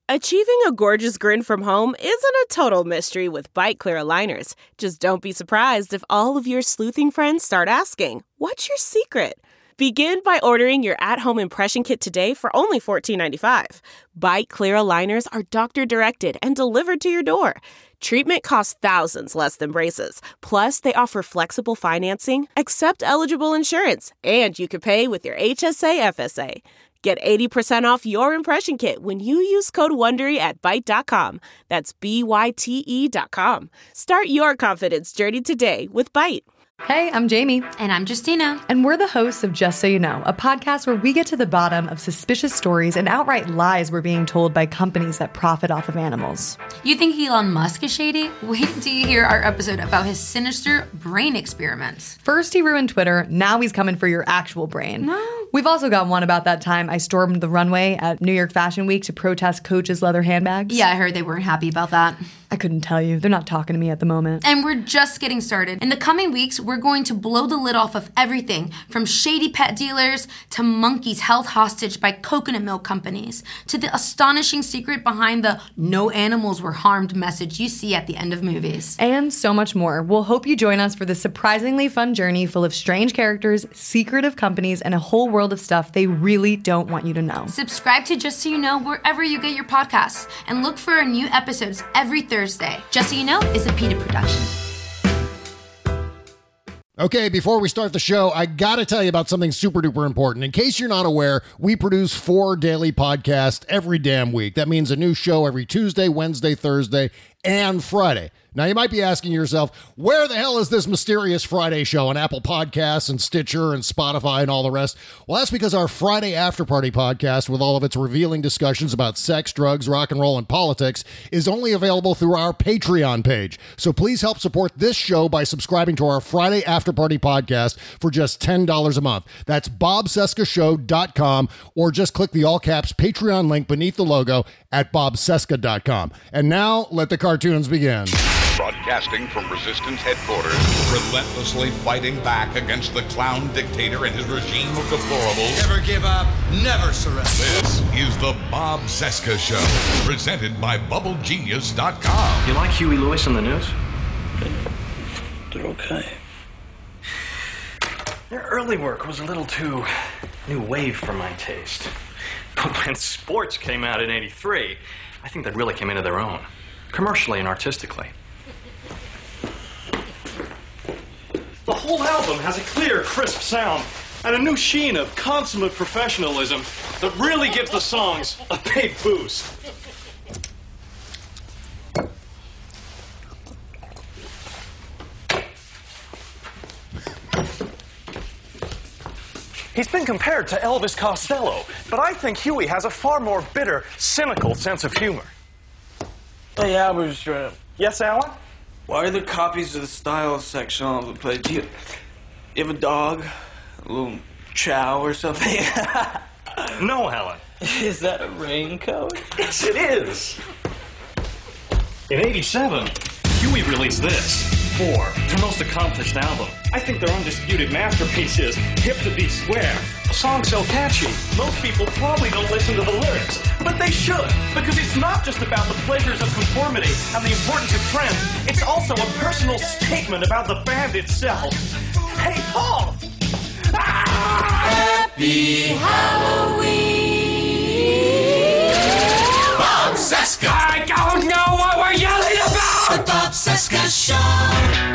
Achieving a gorgeous grin from home isn't a total mystery with Byte Clear aligners. Just don't be surprised if all of your sleuthing friends start asking, "What's your secret?" Begin by ordering your at-home impression kit today for only $14.95. Byte Clear aligners are doctor-directed and delivered to your door. Treatment costs thousands less than braces. Plus, they offer flexible financing, accept eligible insurance, and you can pay with your HSA FSA. Get 80% off your impression kit when you use code WONDERY at Byte.com. That's BYTE.com. Start your confidence journey today with Byte. Hey, I'm Jamie. And I'm Justina. And we're the hosts of Just So You Know, a podcast where we get to the bottom of suspicious stories and outright lies we're being told by companies that profit off of animals. You think Elon Musk is shady? Wait till you hear our episode about his sinister brain experiments. First he ruined Twitter, now he's coming for your actual brain. No. We've also got one about that time I stormed the runway at New York Fashion Week to protest Coach's leather handbags. Yeah, I heard they weren't happy about that. I couldn't tell you. They're not talking to me at the moment. And we're just getting started. In the coming weeks, we're going to blow the lid off of everything from shady pet dealers to monkeys held hostage by coconut milk companies to the astonishing secret behind the "no animals were harmed" message you see at the end of movies. And so much more. We'll hope you join us for this surprisingly fun journey full of strange characters, secretive companies, and a whole world of stuff they really don't want you to know. Subscribe to Just So You Know wherever you get your podcasts and look for our new episodes every Thursday. Just So You Know is a PETA production. Okay, before we start the show, I gotta tell you about something super duper important. In case you're not aware, we produce 4 daily podcasts every damn week. That means a new show every Tuesday, Wednesday, Thursday, and Friday. Now, you might be asking yourself, where the hell is this mysterious Friday show on Apple Podcasts and Stitcher and Spotify and all the rest? Well, that's because our Friday After Party podcast, with all of its revealing discussions about sex, drugs, rock and roll, and politics, is only available through our Patreon page. So please help support this show by subscribing to our Friday After Party podcast for just $10 a month. That's bobcescashow.com, or just click the all-caps Patreon link beneath the logo at bobcesca.com. And now, let the cartoons begin. Broadcasting from Resistance headquarters, relentlessly fighting back against the clown dictator and his regime of deplorables. Never give up, never surrender. This is the Bob Cesca Show, presented by BubbleGenius.com. You like Huey Lewis on the news? They're okay. Their early work was a little too new wave for my taste. But when Sports came out in '83, I think they really came into their own, commercially and artistically. The whole album has a clear, crisp sound and a new sheen of consummate professionalism that really gives the songs a big boost. He's been compared to Elvis Costello, but I think Huey has a far more bitter, cynical sense of humor. Hey, Albert, Yes, Alan? why are there copies of the style section all over the place? Do you have a dog? A little chow or something? No, Alan. Is that a raincoat? Yes, it is. In '87, Huey released this, 4, their most accomplished album. I think their undisputed masterpiece is Hip to Be Square. A song so catchy, most people probably don't listen to the lyrics, but they should, because it's not just about the pleasures of conformity and the importance of trend, it's also a personal statement about the band itself. Hey, Paul! Happy Halloween! Bob Cesca! I don't know what we're yelling about! The Bob Cesca Show!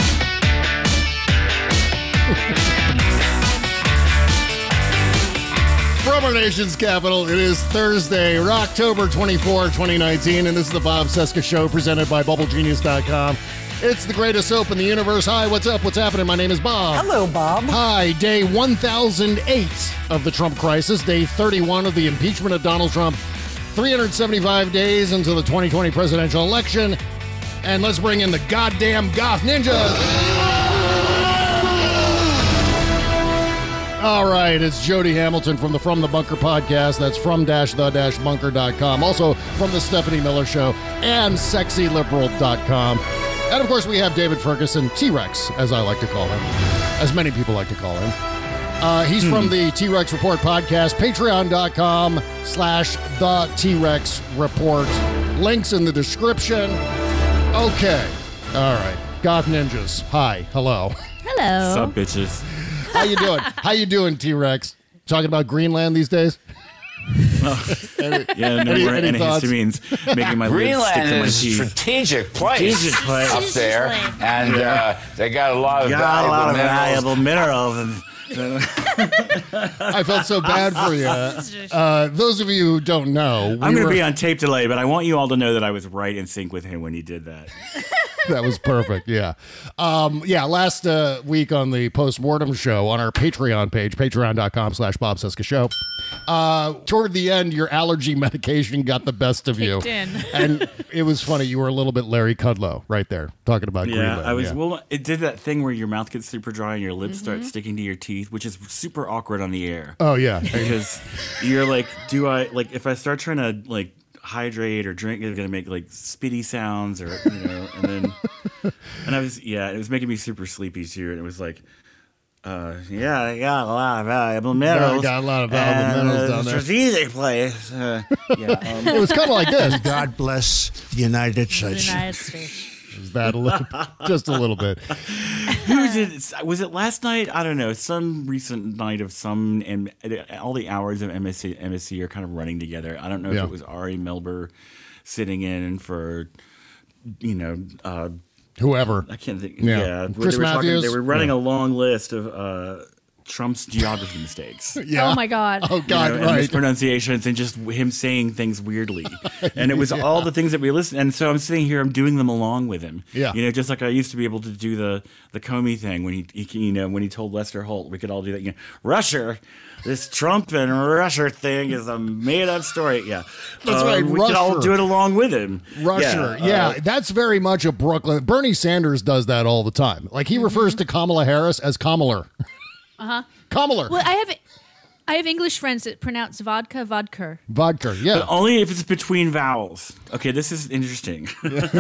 From our nation's capital, it is Thursday, October 24, 2019, and this is the Bob Cesca Show presented by BubbleGenius.com. It's the greatest soap in the universe. Hi, what's up? What's happening? My name is Bob. Hello, Bob. Hi, day 1008 of the Trump crisis, day 31 of the impeachment of Donald Trump, 375 days until the 2020 presidential election, and let's bring in the goddamn goth ninjas. All right, it's Jody Hamilton from the Bunker podcast. That's from-the-bunker.com. Also from the Stephanie Miller Show and sexyliberal.com. And of course, we have David Ferguson, T-Rex, as I like to call him, as many people like to call him. He's from the T-Rex Report podcast, patreon.com/the T-Rex Report. Links in the description. Okay. All right. Goth Ninjas. Hi. Hello. Hello. Sup, bitches? How you doing? How you doing, T-Rex? Talking about Greenland these days? Yeah, no more antihistamines making my lips stick to my Greenland is a teeth. strategic place up there, and they got a lot of valuable minerals. And I felt so bad for you. Those of you who don't know, I'm going to be on tape delay, but I want you all to know that I was right in sync with him when he did that. That was perfect. Yeah. Last week on the Postmortem Show on our Patreon page, patreon.com/Bob Cesca Show. Toward the end, your allergy medication got the best of you. And it was funny. You were a little bit Larry Kudlow right there talking about Greenland. I was. Well, it did that thing where your mouth gets super dry and your lips start sticking to your teeth, which is super awkward on the air. Oh, yeah. Because you're like, if I start trying to like hydrate or drink, it's gonna make like spitty sounds, or and I was it was making me super sleepy too, and it was like I got a lot of valuable minerals. Got a lot of valuable minerals down there. Strategic place. It was kind of like this. God bless the United States. Is that a little, just a little bit? Who did? Was it last night? I don't know. Some recent night of some, and all the hours of MSC are kind of running together. I don't know if it was Ari Melber sitting in for, whoever. I can't think. Yeah, Chris Matthews. They were running a long list of Trump's geography mistakes. Oh my God. Oh God, and mispronunciations, and just him saying things weirdly. And it was all the things that we listened. And so I'm sitting here, I'm doing them along with him. Yeah. Just like I used to be able to do the Comey thing when he when he told Lester Holt, we could all do that. Russia, this Trump and Russia thing is a made up story. Yeah. That's right. We could all do it along with him. Russia. Yeah. That's very much a Brooklyn. Bernie Sanders does that all the time. Like he refers to Kamala Harris as Kamaler. Kamala. Well, I have English friends that pronounce vodka, vodka. Vodka, yeah. But only if it's between vowels. Okay, this is interesting.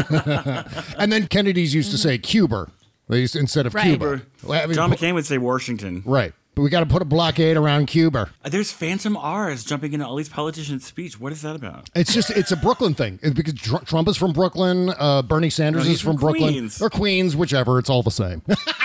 And then Kennedy's used to say Cuba instead of Cuba. John McCain would say Washington. Right. But we got to put a blockade around Cuba. There's phantom R's jumping into all these politicians' speech. What is that about? It's a Brooklyn thing. Because Trump is from Brooklyn. Bernie Sanders is from Brooklyn. Queens. Or Queens, whichever. It's all the same.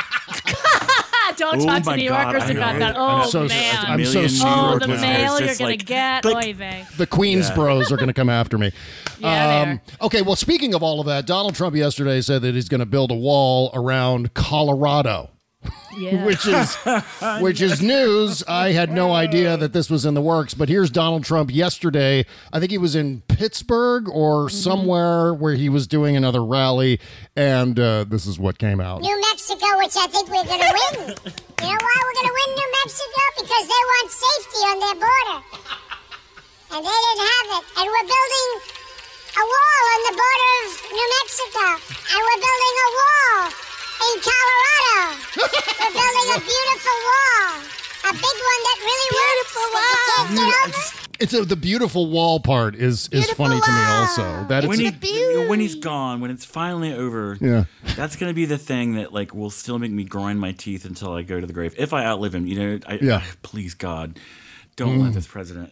Don't talk to New Yorkers about that. I'm so the mail you're going to get. Oy vey. The Queens bros are going to come after me. Yeah, okay, well, speaking of all of that, Donald Trump yesterday said that he's going to build a wall around Colorado. Yeah. which is news. I had no idea that this was in the works, but here's Donald Trump yesterday. I think he was in Pittsburgh or somewhere where he was doing another rally, and this is what came out. New Mexico, which I think we're going to win. You know why we're going to win New Mexico? Because they want safety on their border. And they didn't have it. And we're building a wall on the border of New Mexico. And we're building a wall in Colorado. We're building a beautiful wall. A big one that really works. That you can't get over. The beautiful wall part is funny to me also. That when he's gone, when it's finally over, that's going to be the thing that will still make me grind my teeth until I go to the grave. If I outlive him, please God, don't let this president.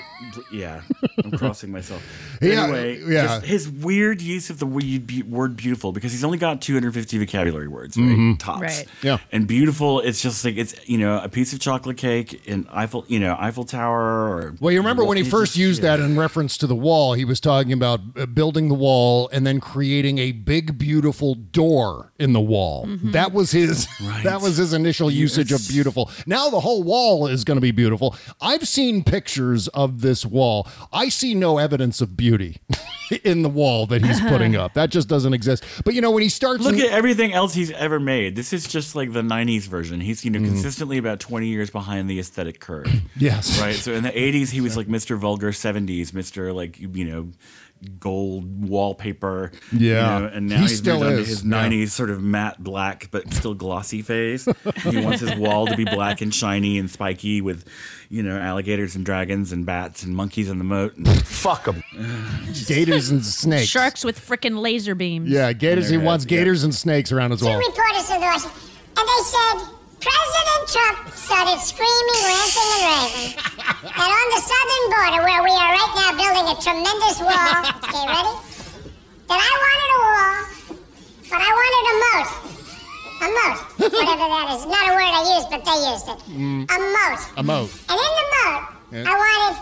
I'm crossing myself. Anyway, just his weird use of the word beautiful, because he's only got 250 vocabulary words, right? Tops. Right. Yeah. And beautiful, it's just like it's a piece of chocolate cake in Eiffel Tower. Well, you remember when he first used that in reference to the wall, he was talking about building the wall and then creating a big beautiful door in the wall. That was his. Right. That was his initial usage of beautiful. Now the whole wall is going to be beautiful. I've seen pictures of this wall. I see no evidence of beauty in the wall that he's putting up. That just doesn't exist. But when he starts, look at everything else he's ever made. This is just like the 90s version. He's consistently about 20 years behind the aesthetic curve. Yes. Right. So in the 80s he was like Mr. Vulgar, 70s Mr. gold wallpaper. And now he's moved on to his 90s sort of matte black but still glossy face. He wants his wall to be black and shiny and spiky with alligators and dragons and bats and monkeys in the moat. Fuck them. Gators and snakes. Sharks with frickin' laser beams. Yeah, gators. He wants gators and snakes around his wall. Two reporters in Washington, and they said President Trump started screaming, ranting, and raving. And on the southern border, where we are right now building a tremendous wall, okay, ready? That I wanted a wall, but I wanted a moat. A moat, whatever that is. Not a word I used, but they used it. A moat. A moat. And in the moat, I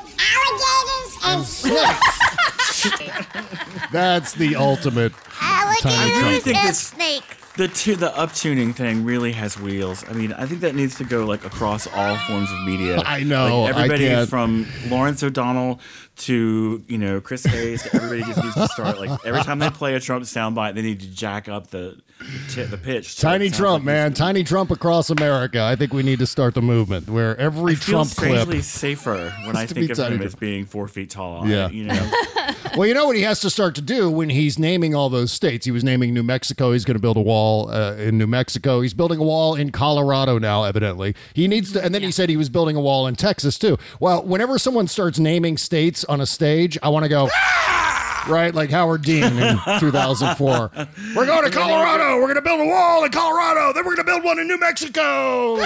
wanted alligators and snakes. That's the ultimate. Alligators and snakes. The uptuning thing really has wheels. I mean, I think that needs to go like across all forms of media. I know. Like, everybody I can't. from Lawrence O'Donnell to Chris Hayes. Everybody just needs to start like every time they play a Trump soundbite, they need to jack up the pitch. Tiny Trump, man. Tiny Trump across America. I think we need to start the movement where every Trump clip. I feel strangely safer when I think of him as being 4 feet tall. Yeah. Well, you know what he has to start to do when he's naming all those states? He was naming New Mexico. He's going to build a wall in New Mexico. He's building a wall in Colorado now, evidently. He needs to, and then he said he was building a wall in Texas, too. Well, whenever someone starts naming states on a stage, I want to go... Right, like Howard Dean in 2004. We're going to Colorado. We're going to build a wall in Colorado. Then we're going to build one in New Mexico.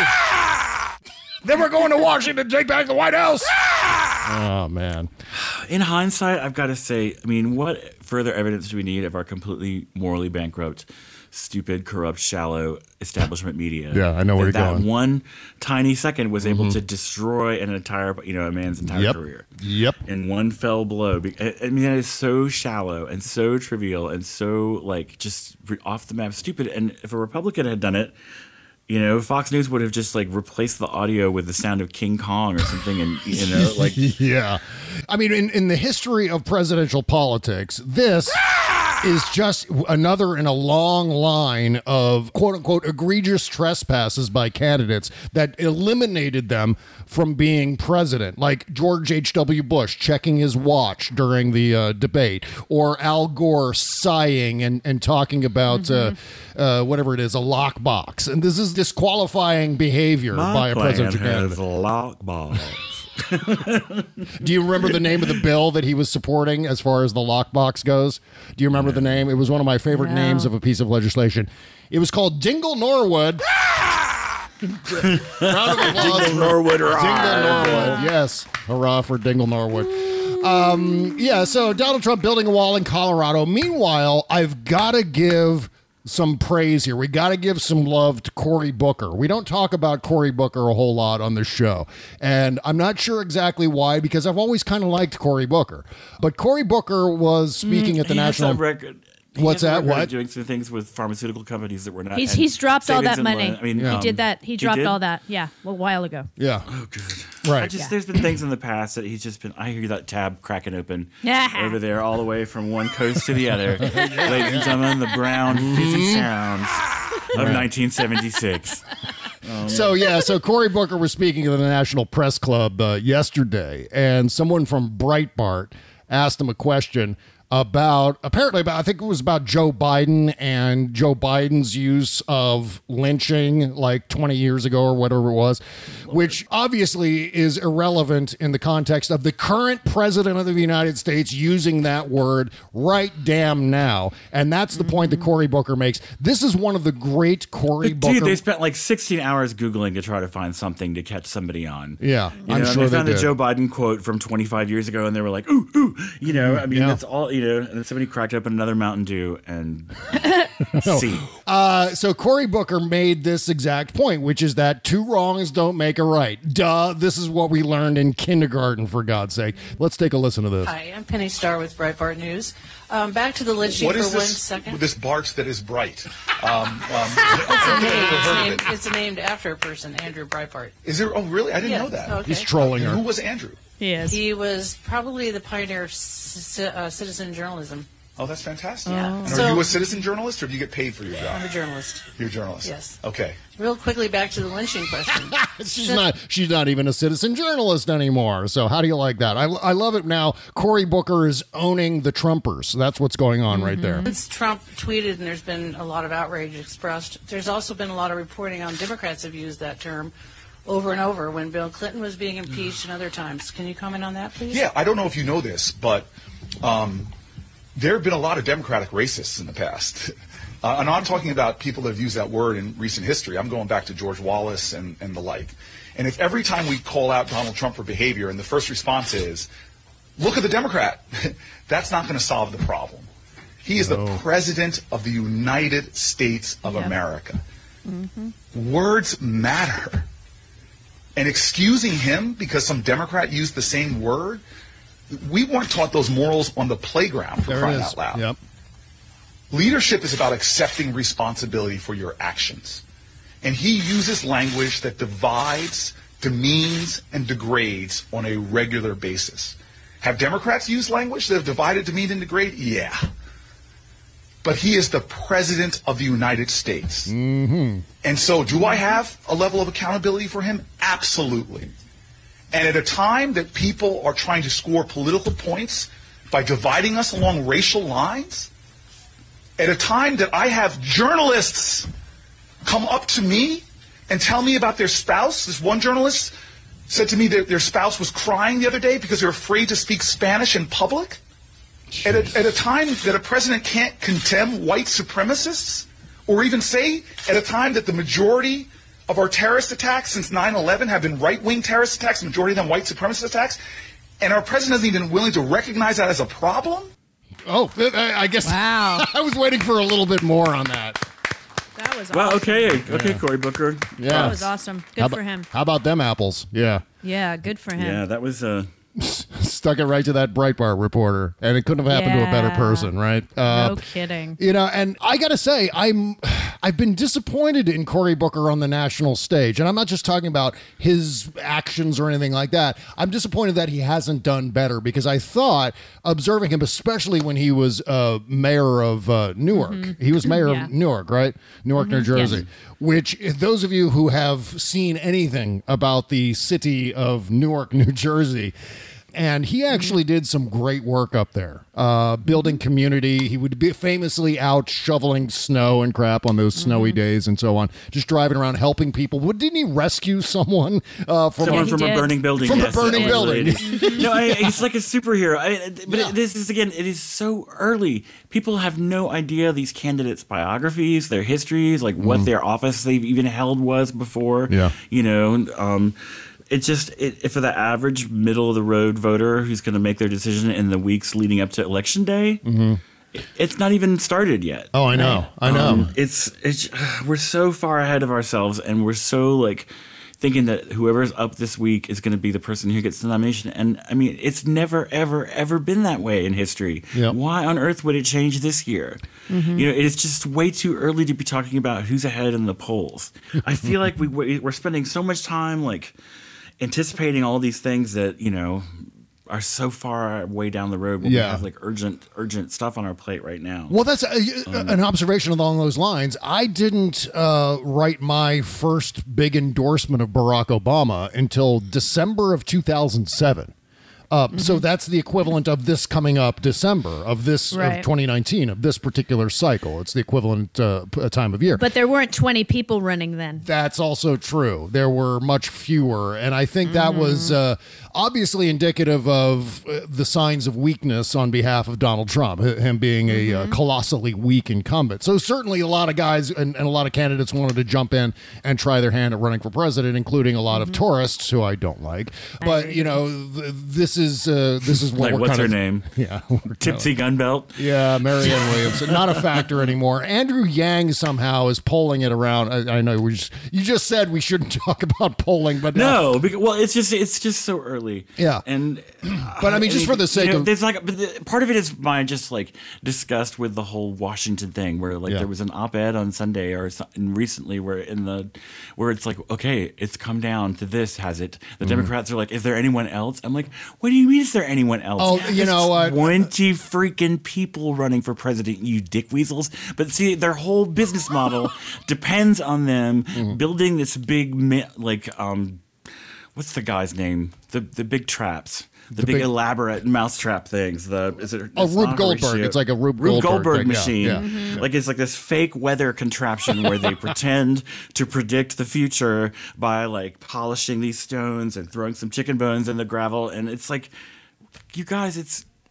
Then we're going to Washington to take back the White House. Oh, man. In hindsight, I've got to say, I mean, what further evidence do we need of our completely morally bankrupt, stupid, corrupt, shallow establishment media? Yeah, I know where you're going. That one tiny second was able to destroy an entire, a man's entire career. Yep. In one fell blow. I mean, that is so shallow and so trivial and so, just off the map stupid. And if a Republican had done it, Fox News would have just replaced the audio with the sound of King Kong or something, and yeah. I mean, in the history of presidential politics, this is just another in a long line of quote unquote egregious trespasses by candidates that eliminated them from being president, like George H.W. Bush checking his watch during the debate, or Al Gore sighing and talking about whatever it is, a lockbox. And this is disqualifying behavior by a presidential candidate. A lockbox. Do you remember the name of the bill that he was supporting as far as the lockbox goes? Do you remember the name? It was one of my favorite names of a piece of legislation. It was called Dingle Norwood. Round of applause. Dingle Norwood. Dingle Norwood. Yes. Hurrah for Dingle Norwood. So Donald Trump building a wall in Colorado. Meanwhile, I've got to give some praise here. We got to give some love to Cory Booker. We don't talk about Cory Booker a whole lot on this show, and I'm not sure exactly why, because I've always kind of liked Cory Booker. But Cory Booker was speaking at the national record. What's that? What? Doing some things with pharmaceutical companies that were not. He's dropped all that money. I mean, he did that. He dropped all that. Yeah, a while ago. Yeah. Oh, good. Right. There's been things in the past that he's just been. I hear that tab cracking open over there, all the way from one coast to the other. Ladies and gentlemen, the brown fizzy sounds of 1976. So Cory Booker was speaking at the National Press Club yesterday, and someone from Breitbart asked him a question about I think it was about Joe Biden and Joe Biden's use of lynching 20 years ago or whatever it was, which obviously is irrelevant in the context of the current president of the United States using that word right damn now. And that's the point that Cory Booker makes. This is one of the great Cory Booker. Dude, they spent 16 hours Googling to try to find something to catch somebody on. Yeah, I'm sure they found they a did. Joe Biden quote from 25 years ago, and they were like, ooh, I mean, that's all, and then somebody cracked open another Mountain Dew and see. So Cory Booker made this exact point, which is that two wrongs don't make a right. Duh, this is what we learned in kindergarten, for God's sake. Let's take a listen to this. Hi, I'm Penny Starr with Breitbart News. Back to the lynching what for is 1 second. This Bart that is bright? It's named after a person, Andrew Breitbart. Is there? Oh, really? I didn't know that. Okay. He's trolling her. Who was Andrew? He was probably the pioneer of citizen journalism. Oh, that's fantastic. Yeah. And are you a citizen journalist, or do you get paid for your job? I'm a journalist. You're a journalist? Yes. Okay. Real quickly, back to the lynching question. She's not even a citizen journalist anymore. So how do you like that? I love it now. Cory Booker is owning the Trumpers. That's what's going on right there. Since Trump tweeted and there's been a lot of outrage expressed, there's also been a lot of reporting on Democrats have used that term over and over when Bill Clinton was being impeached and other times. Can you comment on that, please? Yeah, I don't know if you know this, but there have been a lot of Democratic racists in the past. And I'm talking about people that have used that word in recent history. I'm going back to George Wallace and the like. And if every time we call out Donald Trump for behavior and the first response is, look at the Democrat, that's not going to solve the problem. He is the President of the United States of America. Mm-hmm. Words matter. And excusing him because some Democrat used the same word, we weren't taught those morals on the playground, for crying out loud. Yep. Leadership is about accepting responsibility for your actions. And he uses language that divides, demeans, and degrades on a regular basis. Have Democrats used language that have divided, demeaned, and degraded? Yeah. But he is the President of the United States. Mm-hmm. And so do I have a level of accountability for him? Absolutely. And at a time that people are trying to score political points by dividing us along racial lines, at a time that I have journalists come up to me and tell me about their spouse. This one journalist said to me that their spouse was crying the other day because they're afraid to speak Spanish in public. At a time that a president can't condemn white supremacists, or even say at a time that the majority of our terrorist attacks since 9/11 have been right-wing terrorist attacks, the majority of them white supremacist attacks, and our president isn't even willing to recognize that as a problem? Oh, I guess I was waiting for a little bit more on that. That was well, awesome. Okay, Cory Booker. Yeah. That was awesome. Good for him. How about them apples? Yeah. Yeah, good for him. Yeah, that was stuck it right to that Breitbart reporter, and it couldn't have happened to a better person, right? No kidding. You know, and I gotta say, I've been disappointed in Cory Booker on the national stage, and I'm not just talking about his actions or anything like that. I'm disappointed that he hasn't done better, because I thought, observing him, especially when he was mayor of Newark, he was mayor of Newark, right? Newark, New Jersey. Yes. Which, those of you who have seen anything about the city of Newark, New Jersey, and he actually did some great work up there, building community. He would be famously out shoveling snow and crap on those snowy days and so on, just driving around helping people. Didn't he rescue someone from a burning building? From a burning building. No, he's like a superhero. This is, again, it is so early. People have no idea these candidates' biographies, their histories, like what their office they've even held was before. Yeah. You know, it's just for the average middle of the road voter who's going to make their decision in the weeks leading up to election day. It's not even started yet. Oh, I know. I know. It's we're so far ahead of ourselves, and we're so like thinking that whoever's up this week is going to be the person who gets the nomination. And I mean, it's never, ever, ever been that way in history. Yep. Why on earth would it change this year? You know, it's just way too early to be talking about who's ahead in the polls. I feel like we're spending so much time like anticipating all these things that, you know, are so far way down the road when we have like urgent stuff on our plate right now. Well, that's an observation along those lines. I didn't write my first big endorsement of Barack Obama until December of 2007. So that's the equivalent of this coming up December of this of 2019, of this particular cycle. It's the equivalent time of year. But there weren't 20 people running then. That's also true. There were much fewer. And I think that was obviously indicative of the signs of weakness on behalf of Donald Trump, him being a colossally weak incumbent. So certainly a lot of guys and a lot of candidates wanted to jump in and try their hand at running for president, including a lot of tourists who I don't like. But, you know, this is what like, we're what's kind her of, name? Yeah, Tipsy Gunbelt. Yeah, Marianne Williamson, not a factor anymore. Andrew Yang somehow is polling it around. I know you just said we shouldn't talk about polling, but no, because, well, it's just so early. Yeah, and but I mean, just for the sake of there's like, part of it is my just like disgust with the whole Washington thing, where like there was an op-ed on Sunday or recently where it's like, okay, it's come down to this, has it? The Democrats are like, is there anyone else? I'm like, what do you mean, is there anyone else? Oh, you know what? 20 freaking people running for president, you dickweasels. But see, their whole business model depends on them building this big, like, what's the guy's name? The big traps. The big elaborate mousetrap things. Rube Goldberg. It's like a Rube Goldberg thing. machine. Yeah. Like it's like this fake weather contraption where they pretend to predict the future by like polishing these stones and throwing some chicken bones in the gravel. And it's like, you guys, it's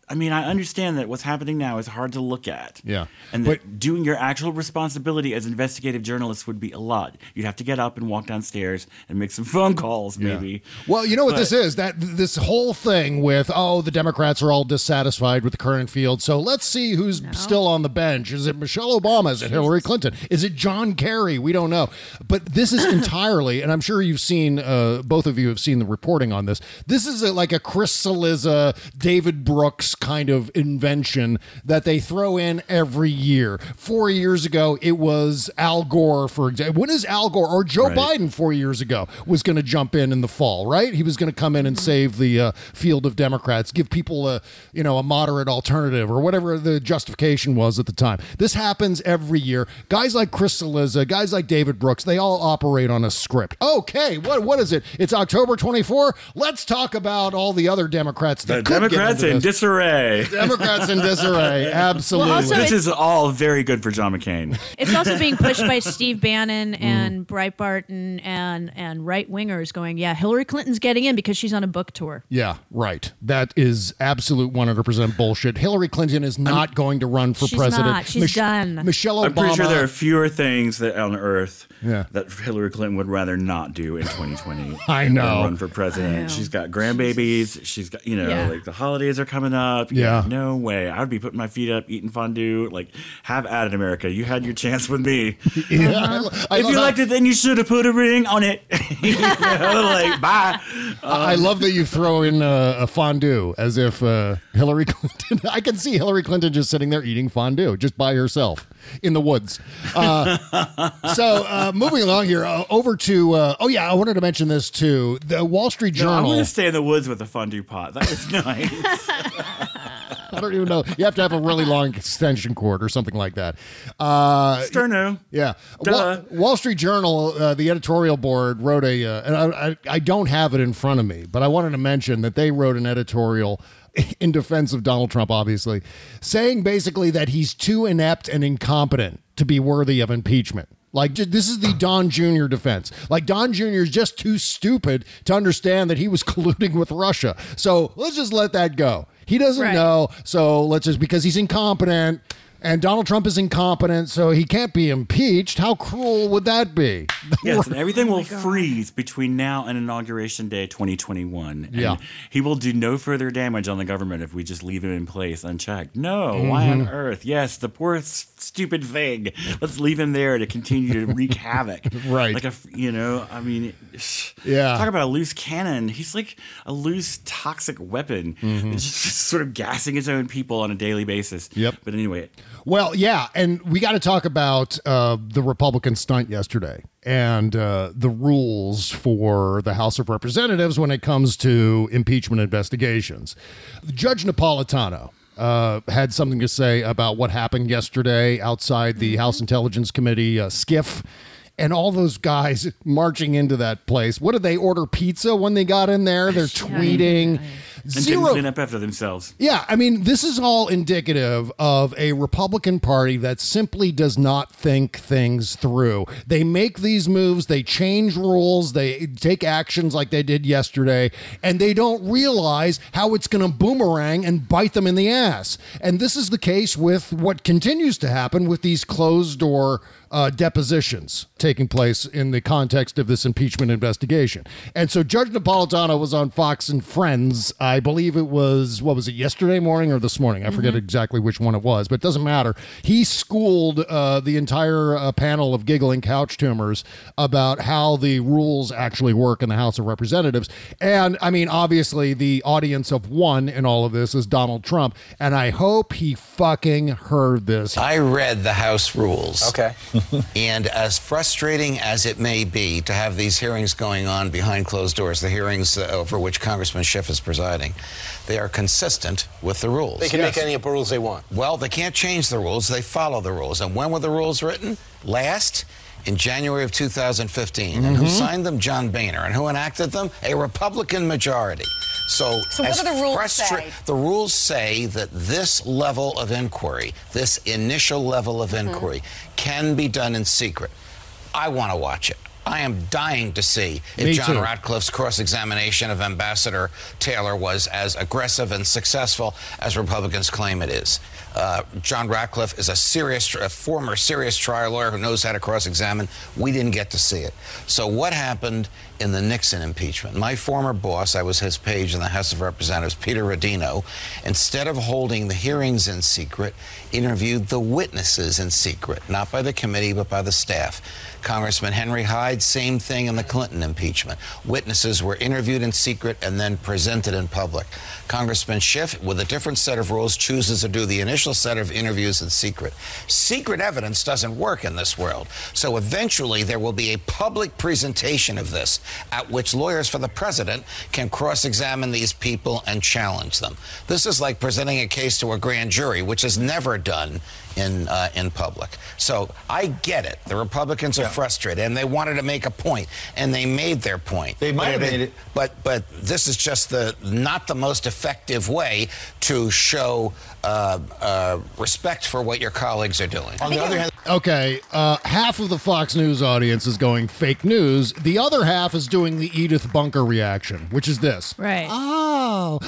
I mean, I understand that what's happening now is hard to look at. Yeah. And that doing your actual responsibility as investigative journalists would be a lot. You'd have to get up and walk downstairs and make some phone calls, maybe. Well, you know what this is? That this whole thing with, the Democrats are all dissatisfied with the current field, so let's see who's still on the bench. Is it Michelle Obama? Is it Hillary Clinton? Is it John Kerry? We don't know. But this is entirely, and I'm sure you've seen, both of you have seen the reporting on this. This is like a Chris Cillizza, David Brooks kind of invention that they throw in every year. 4 years ago, it was Al Gore, for example. When is Al Gore or Joe Biden 4 years ago was going to jump in the fall, right? He was going to come in and save the field of Democrats, give people a moderate alternative or whatever the justification was at the time. This happens every year. Guys like Chris Cillizza, guys like David Brooks, they all operate on a script. Okay, what is it? It's October 24. Let's talk about all the other Democrats that could Democrats get into in this. disarray. Democrats in disarray. Absolutely. Well, also this is all very good for John McCain. It's also being pushed by Steve Bannon and Breitbart and right wingers going, Hillary Clinton's getting in because she's on a book tour. Yeah, right. That is absolute 100% bullshit. Hillary Clinton is not going to run for president. Not. She's done. Michelle Obama. I'm pretty sure there are fewer things that on earth that Hillary Clinton would rather not do in 2020. I know. Than run for president. She's got grandbabies. She's got, like the holidays are coming up. Yeah. No way. I would be putting my feet up, eating fondue. Like, have at it, America. You had your chance with me. Yeah. If you liked it, then you should have put a ring on it. Bye. I love that you throw in a fondue as if Hillary Clinton. I can see Hillary Clinton just sitting there eating fondue just by herself in the woods. So moving along here, over to I wanted to mention this too. The Wall Street Journal. I'm going to stay in the woods with a fondue pot. That was nice. I don't even know. You have to have a really long extension cord or something like that. Sterno. Yeah. Wall Street Journal, the editorial board wrote and I don't have it in front of me, but I wanted to mention that they wrote an editorial in defense of Donald Trump, obviously, saying basically that he's too inept and incompetent to be worthy of impeachment. Like, this is the Don Jr. defense. Like, Don Jr. is just too stupid to understand that he was colluding with Russia. So let's just let that go. He doesn't know, so let's just, because he's incompetent, and Donald Trump is incompetent, so he can't be impeached. How cruel would that be? Yes, and everything will freeze between now and Inauguration Day 2021. And he will do no further damage on the government if we just leave him in place unchecked. No, why on earth? Yes, the poor stupid thing. Let's leave him there to continue to wreak havoc. Right. Like, I mean, yeah. Talk about a loose cannon. He's like a loose toxic weapon. It's just sort of gassing his own people on a daily basis. Yep. But anyway. Well, yeah, and we got to talk about the Republican stunt yesterday and the rules for the House of Representatives when it comes to impeachment investigations. Judge Napolitano had something to say about what happened yesterday outside the House Intelligence Committee SCIF. And all those guys marching into that place. What did they order pizza when they got in there? They're tweeting. And didn't clean up after themselves. Yeah, I mean, this is all indicative of a Republican Party that simply does not think things through. They make these moves, they change rules, they take actions like they did yesterday, and they don't realize how it's going to boomerang and bite them in the ass. And this is the case with what continues to happen with these closed-door depositions taking place in the context of this impeachment investigation. And so Judge Napolitano was on Fox and Friends. I believe it was, yesterday morning or this morning? I forget exactly which one it was, but it doesn't matter. He schooled the entire panel of giggling couch tumors about how the rules actually work in the House of Representatives. And, I mean, obviously the audience of one in all of this is Donald Trump, and I hope he fucking heard this. I read the House rules. Okay. And as frustrating as it may be to have these hearings going on behind closed doors, the hearings over which Congressman Schiff is presiding, they are consistent with the rules. They can make any rules they want. Well, they can't change the rules. They follow the rules. And when were the rules written? Last? In January of 2015. And who signed them? John Boehner. And who enacted them? A Republican majority. So what do the rules say? The rules say that this level of inquiry, this initial level of inquiry, can be done in secret. I want to watch it. I am dying to see if Me John too. Ratcliffe's cross-examination of Ambassador Taylor was as aggressive and successful as Republicans claim it is. John Ratcliffe is a former serious trial lawyer who knows how to cross-examine. We didn't get to see it. So what happened in the Nixon impeachment? My former boss, I was his page in the House of Representatives, Peter Rodino, instead of holding the hearings in secret, interviewed the witnesses in secret, not by the committee, but by the staff. Congressman Henry Hyde, same thing in the Clinton impeachment. Witnesses were interviewed in secret and then presented in public. Congressman Schiff, with a different set of rules, chooses to do the initial set of interviews in secret. Secret evidence doesn't work in this world. So eventually there will be a public presentation of this at which lawyers for the president can cross-examine these people and challenge them. This is like presenting a case to a grand jury, which is never done in public. So I get it. The Republicans are frustrated, and they wanted to make a point, and they made their point. They might have made it. But this is just not the most effective way to show respect for what your colleagues are doing. On the other hand, Okay, half of the Fox News audience is going fake news. The other half is doing the Edith Bunker reaction, which is this. Right. Oh.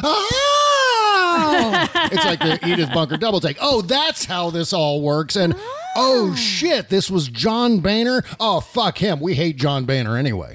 It's like the Edith Bunker double take. Oh, that's how this all works. And oh shit, this was John Boehner. Oh, fuck him. We hate John Boehner anyway.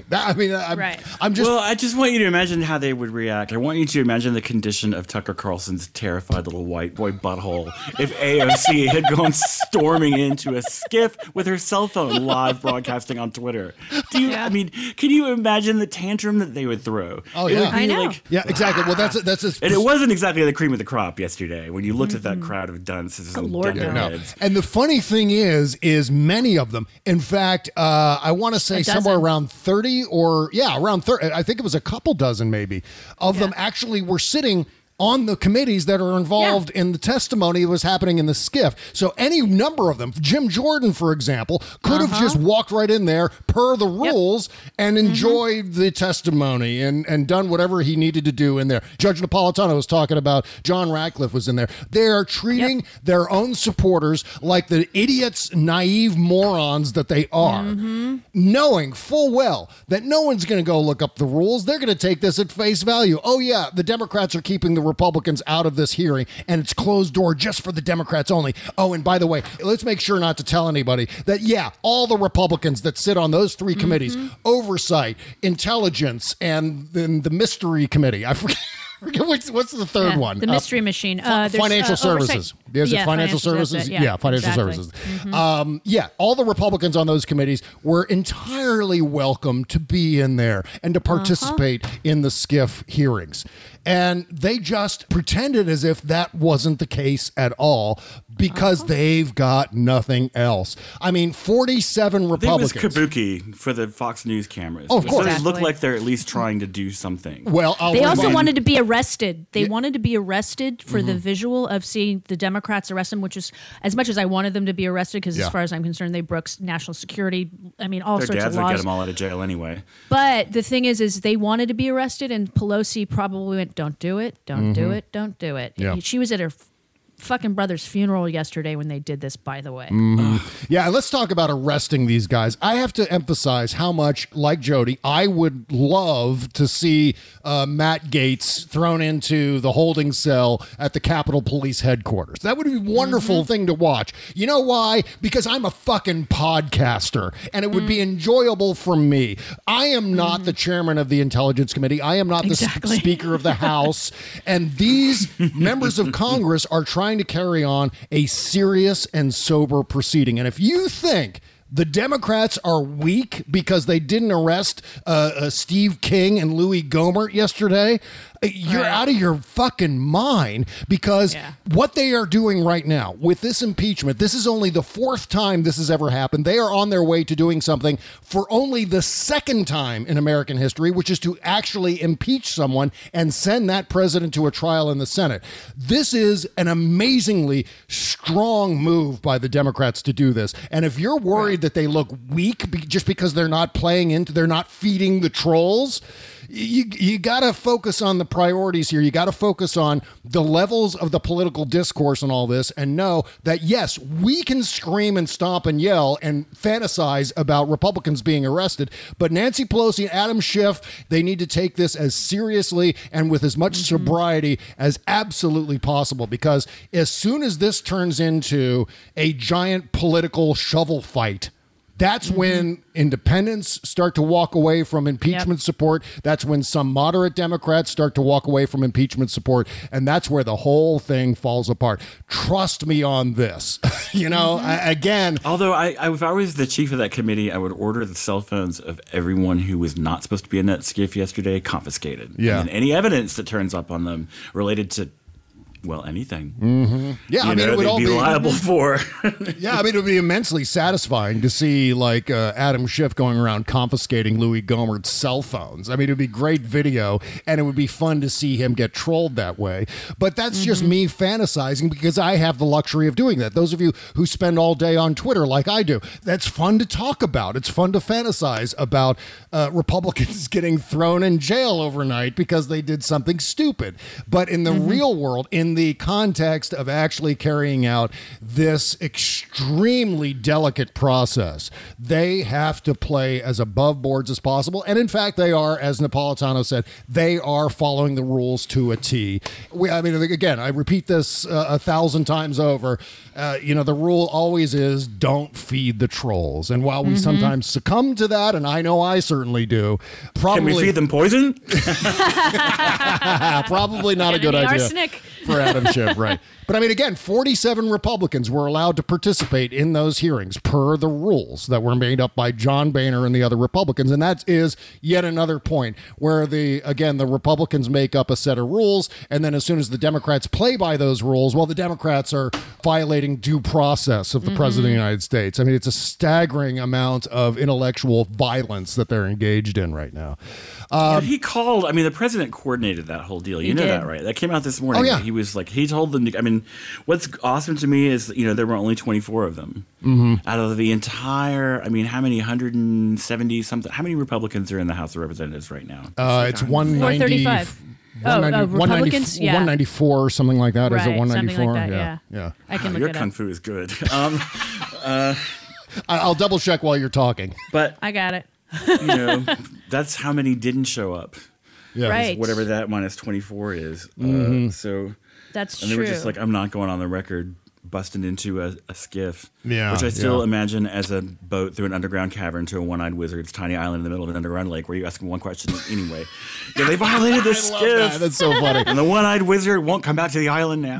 I'm just. Well, I just want you to imagine how they would react. I want you to imagine the condition of Tucker Carlson's terrified little white boy butthole if AOC had gone storming into a skiff with her cell phone live broadcasting on Twitter. I mean, can you imagine the tantrum that they would throw? Oh, It yeah. would be I know. like, Yeah, exactly. Well, that's and it wasn't exactly the cream of the crop yesterday when you looked at that crowd of dunces and Lord, dunderheads. And the funny thing is many of them, in fact, I want to say somewhere around 30 around 30, I think it was a couple dozen maybe, of them actually were sitting on the committees that are involved in the testimony that was happening in the skiff. So any number of them, Jim Jordan, for example, could have just walked right in there per the rules and enjoyed the testimony and done whatever he needed to do in there. Judge Napolitano was talking about John Ratcliffe was in there. They are treating their own supporters like the idiots, naive morons that they are, knowing full well that no one's going to go look up the rules. They're going to take this at face value. Oh, yeah, the Democrats are keeping the Republicans out of this hearing, and it's closed door just for the Democrats only. Oh, and by the way, let's make sure not to tell anybody that, all the Republicans that sit on those three committees, oversight, intelligence, and then the mystery committee. I forget what's the third one. The mystery machine. Financial services. Is it financial services? Financial services. All the Republicans on those committees were entirely welcome to be in there and to participate in the skiff hearings. And they just pretended as if that wasn't the case at all because they've got nothing else. I mean, 47 Republicans. I think it was kabuki for the Fox News cameras. Oh, of course. So they look like they're at least trying to do something. Well, they also wanted to be arrested. They wanted to be arrested for the visual of seeing the Democrats arrest them, which is, as much as I wanted them to be arrested, because as far as I'm concerned, they broke national security. I mean, all Their sorts of dads laws. would get them all out of jail anyway. But the thing is they wanted to be arrested, and Pelosi probably went, "Don't do it, don't do it, don't do it." Yeah. She was at her fucking brother's funeral yesterday when they did this, by the way. Yeah, let's talk about arresting these guys. I have to emphasize how much, like Jody, I would love to see Matt Gaetz thrown into the holding cell at the Capitol Police headquarters. That would be a wonderful thing to watch. You know why? Because I'm a fucking podcaster, and it would be enjoyable for me. I am not the chairman of the Intelligence Committee. I am not the Speaker of the House. And these members of Congress are trying to carry on a serious and sober proceeding. And if you think the Democrats are weak because they didn't arrest Steve King and Louis Gohmert yesterday, you're out of your fucking mind, because what they are doing right now with this impeachment, this is only the fourth time this has ever happened. They are on their way to doing something for only the second time in American history, which is to actually impeach someone and send that president to a trial in the Senate. This is an amazingly strong move by the Democrats to do this. And if you're worried that they look weak just because they're not feeding the trolls, you got to focus on the priorities here. You got to focus on the levels of the political discourse and all this, and know that, yes, we can scream and stomp and yell and fantasize about Republicans being arrested, but Nancy Pelosi and Adam Schiff, they need to take this as seriously and with as much sobriety as absolutely possible, because as soon as this turns into a giant political shovel fight, that's when independents start to walk away from impeachment support. That's when some moderate Democrats start to walk away from impeachment support. And that's where the whole thing falls apart. Trust me on this. Again. Although if I was the chief of that committee, I would order the cell phones of everyone who was not supposed to be in that skiff yesterday confiscated. Yeah. And any evidence that turns up on them related to, well, anything. Mm-hmm. Yeah, it would all be liable for. Yeah, it would be immensely satisfying to see Adam Schiff going around confiscating Louis Gohmert's cell phones. It would be great video, and it would be fun to see him get trolled that way. But that's just me fantasizing, because I have the luxury of doing that. Those of you who spend all day on Twitter like I do, that's fun to talk about. It's fun to fantasize about Republicans getting thrown in jail overnight because they did something stupid. But in the real world, in the context of actually carrying out this extremely delicate process, they have to play as above boards as possible. And in fact, they are, as Napolitano said, they are following the rules to a T. Again, I repeat this 1,000 times over. The rule always is don't feed the trolls. And while we sometimes succumb to that, and I know I certainly do, probably... Can we feed them poison? Probably not a good idea. Arsenic. For Adam Schiff, right. But again, 47 Republicans were allowed to participate in those hearings per the rules that were made up by John Boehner and the other Republicans. And that is yet another point where the Republicans make up a set of rules. And then as soon as the Democrats play by those rules, well, the Democrats are violating due process of the President of the United States. It's a staggering amount of intellectual violence that they're engaged in right now. He called, the president coordinated that whole deal. You know that, right? That came out this morning. Oh, yeah. He was he told them, what's awesome to me is, there were only 24 of them out of the entire, how many, 170 something, how many Republicans are in the House of Representatives right now? It's 135. 190, 194 or something like that. Right, is it 194? Something like that, yeah. I can look your it up. kung fu is good. I'll double check while you're talking. But I got it. That's how many didn't show up. Yeah. Right. Whatever that minus 24 is. So that's and true. they were just I'm not going on the record busting into a skiff. Yeah. Which I still imagine as a boat through an underground cavern to a one-eyed wizard's tiny island in the middle of an underground lake where you ask him one question anyway. They violated the skiff. That's so funny. And the one-eyed wizard won't come back to the island now.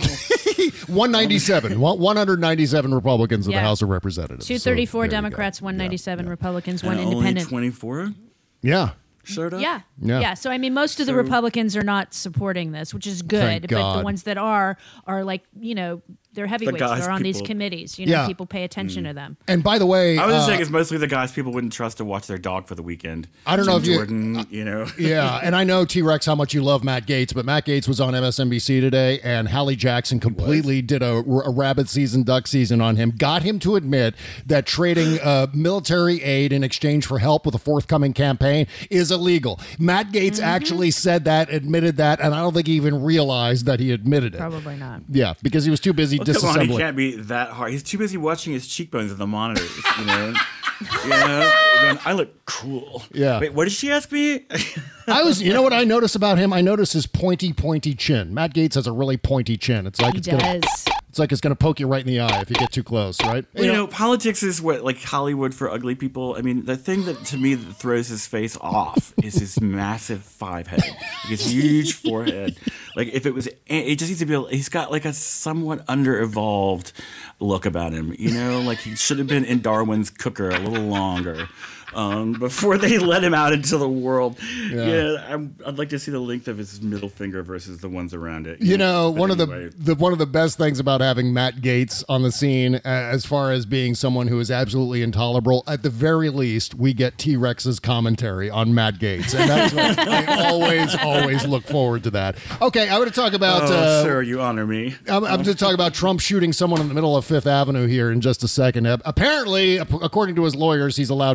197 Republicans in the House of Representatives. 234 Democrats, 197 Republicans, one and independent. Only 24? Yeah. Showed up? Yeah. So most of the So- Republicans are not supporting this, which is good. Thank But God. the ones that are they're heavyweights. guys They're on these people- committees. Yeah. People pay attention to them. And by the way, I was just saying it's mostly the guys people wouldn't trust to watch their dog for the weekend. I don't know if you- Jordan, yeah, and I know, T-Rex, how much you love Matt Gaetz, but Matt Gaetz was on MSNBC today, and Hallie Jackson completely did a rabbit season, duck season on him, got him to admit that trading military aid in exchange for help with a forthcoming campaign is illegal. Matt Gaetz actually said that, admitted that, and I don't think he even realized that he admitted it. Probably not. Yeah, because he was too busy Come on, disassembling. he can't be that hard. He's too busy watching his cheekbones in the monitors, going, I look cool. Yeah. Wait, what did she ask me? You know what I noticed about him? I noticed his pointy chin. Matt Gaetz has a really pointy chin. It's like He it's gonna, does. it's like it's going to poke you right in the eye if you get too close, right? Well, politics is what Hollywood for ugly people. The thing that to me that throws his face off is his massive 5 head, his huge forehead. If it was, it just needs to be. He's got a somewhat under-evolved look about him. He should have been in Darwin's cooker a little longer. Before they let him out into the world. I'd like to see the length of his middle finger versus the ones around it. One of the best things about having Matt Gaetz on the scene, as far as being someone who is absolutely intolerable, at the very least, we get T-Rex's commentary on Matt Gaetz, and that's what I always look forward to that. Okay, I want to talk about. Sir, you honor me. I'm going to talk about Trump shooting someone in the middle of Fifth Avenue here in just a second. Apparently, according to his lawyers, he's allowed to get away with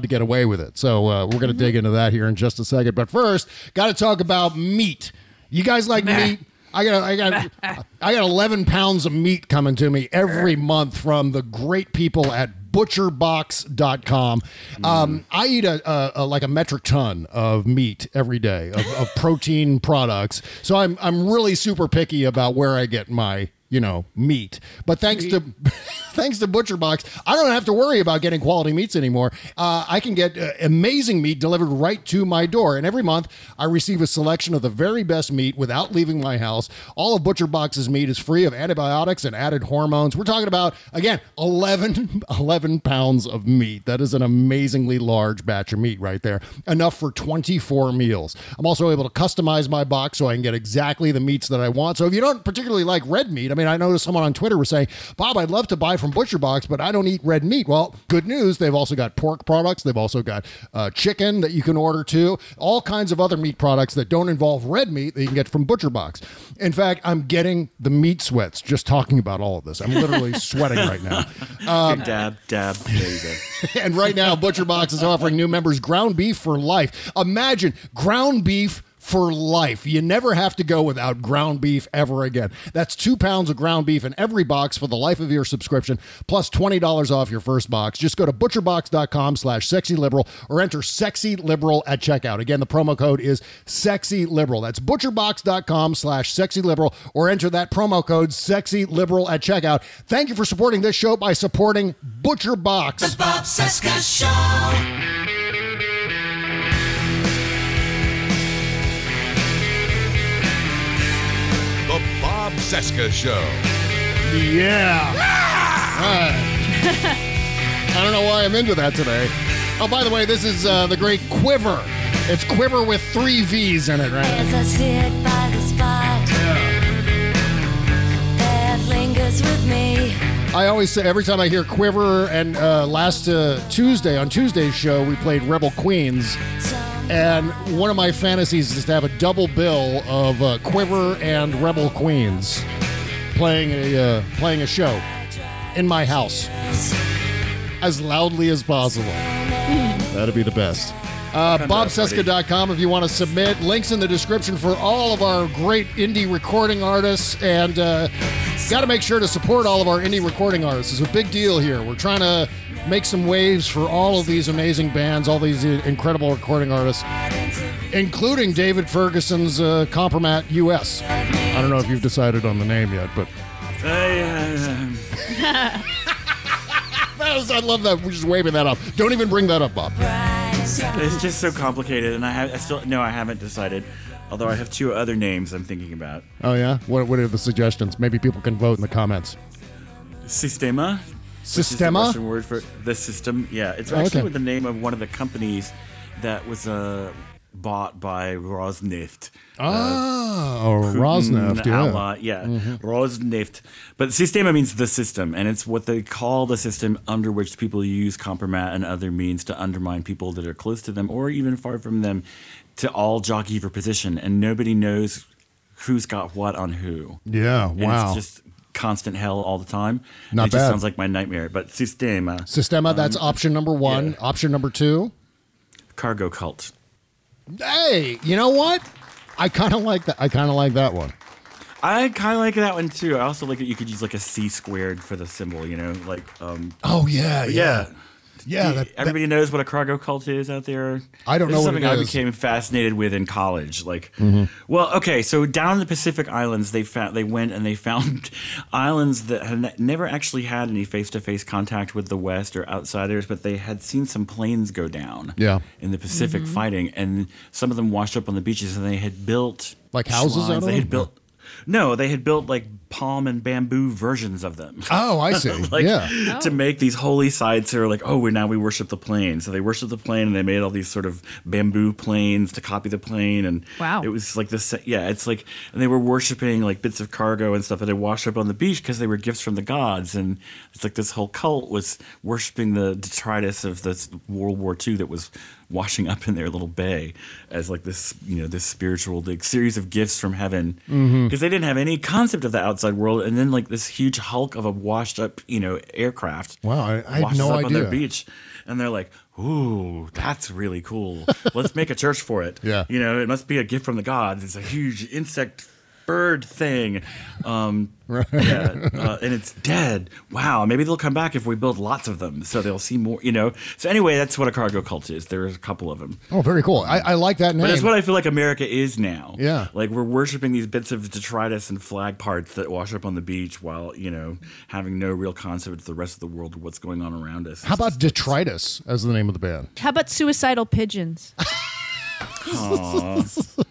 with it. So we're going to dig into that here in just a second. But first, got to talk about meat. You guys like meat? I got 11 pounds of meat coming to me every month from the great people at butcherbox.com. I eat like a metric ton of meat every day of protein products. So I'm really super picky about where I get my meat. But thanks to ButcherBox, I don't have to worry about getting quality meats anymore. I can get amazing meat delivered right to my door. And every month, I receive a selection of the very best meat without leaving my house. All of ButcherBox's meat is free of antibiotics and added hormones. We're talking about, again, 11 pounds of meat. That is an amazingly large batch of meat right there. Enough for 24 meals. I'm also able to customize my box so I can get exactly the meats that I want. So if you don't particularly like red meat, I noticed someone on Twitter was saying, Bob, I'd love to buy from ButcherBox, but I don't eat red meat. Well, good news. They've also got pork products. They've also got chicken that you can order too. All kinds of other meat products that don't involve red meat that you can get from ButcherBox. In fact, I'm getting the meat sweats just talking about all of this. I'm literally sweating right now. Dab. There you go. And right now, ButcherBox is offering new members ground beef for life. Imagine ground beef for life. You never have to go without ground beef ever again. That's 2 pounds of ground beef in every box for the life of your subscription, plus $20 off your first box. Just go to butcherbox.com/sexyliberal or enter sexyliberal at checkout. Again, the promo code is sexyliberal. That's butcherbox.com/sexyliberal or enter that promo code sexyliberal at checkout. Thank you for supporting this show by supporting ButcherBox. The Bob Cesca Show. The Bob Cesca Show. Yeah. I don't know why I'm into that today. Oh, by the way, this is the great Quiver. It's Quiver with 3 V's in it, right? As I sit by the spot that lingers with me. I always say, every time I hear Quiver, and last Tuesday, on Tuesday's show, we played Rebel Queens. And one of my fantasies is to have a double bill of Quiver and Rebel Queens playing a show in my house as loudly as possible. That'd be the best. BobCesca.com if you want to submit. Links in the description for all of our great indie recording artists. And got to make sure to support all of our indie recording artists. It's a big deal here. We're trying to make some waves for all of these amazing bands, all these incredible recording artists, including David Ferguson's Compromat US. I don't know if you've decided on the name yet, but... I love that. We're just waving that up. Don't even bring that up, Bob. It's just so complicated, and I haven't decided. Although I have 2 other names I'm thinking about. Oh, yeah? What are the suggestions?Maybe people can vote in the comments. Sistema. Sistema? Russian word for the system. Yeah, it's actually the name of one of the companies that was bought by Rosneft. Rosneft, yeah. Ally, yeah, Rosneft. But Sistema means the system, and it's what they call the system under which people use compromat and other means to undermine people that are close to them or even far from them, to all jockey for position, and nobody knows who's got what on who. Yeah, and wow. It's just constant hell all the time. Not it bad. Just sounds like my nightmare. But Sistema. Sistema, that's option number 1. Yeah. Option number 2? Cargo cult. Hey, you know what? I kind of like that. I kind of like that one. I kind of like that one too. I also like that you could use like a C squared for the symbol, like. Oh yeah. Yeah, everybody knows what a cargo cult is out there. I don't know what it is. Something I became fascinated with in college. Well, okay, so down in the Pacific Islands, they went and they found islands that had never actually had any face-to-face contact with the West or outsiders, but they had seen some planes go down. In the Pacific fighting, and some of them washed up on the beaches, and they had built like houses out of them. They had built like palm and bamboo versions of them. Oh, I see. To make these holy sites that are like, we worship the plane. So they worship the plane, and they made all these sort of bamboo planes to copy the plane. And wow, it was like this. Yeah, it's like, and they were worshiping like bits of cargo and stuff that they washed up on the beach because they were gifts from the gods. And it's like this whole cult was worshiping the detritus of this World War II that was washing up in their little bay as like this, this spiritual series of gifts from heaven, because they didn't have any concept of the outside outside world, and then like this huge hulk of a washed up, aircraft. Wow, I had washes no up on idea. their beach, and they're like, "Ooh, that's really cool. Let's make a church for it." Yeah. It must be a gift from the gods. It's a huge insect bird thing. And it's dead. Wow, maybe they'll come back if we build lots of them, so they'll see more. So anyway, that's what a cargo cult is. There's a couple of them. Oh, very cool. I like that name. But it's what I feel like America is now. Yeah. Like we're worshiping these bits of detritus and flag parts that wash up on the beach while, having no real concept of the rest of the world or what's going on around us. How about Detritus as the name of the band? How about suicidal pigeons? Aww.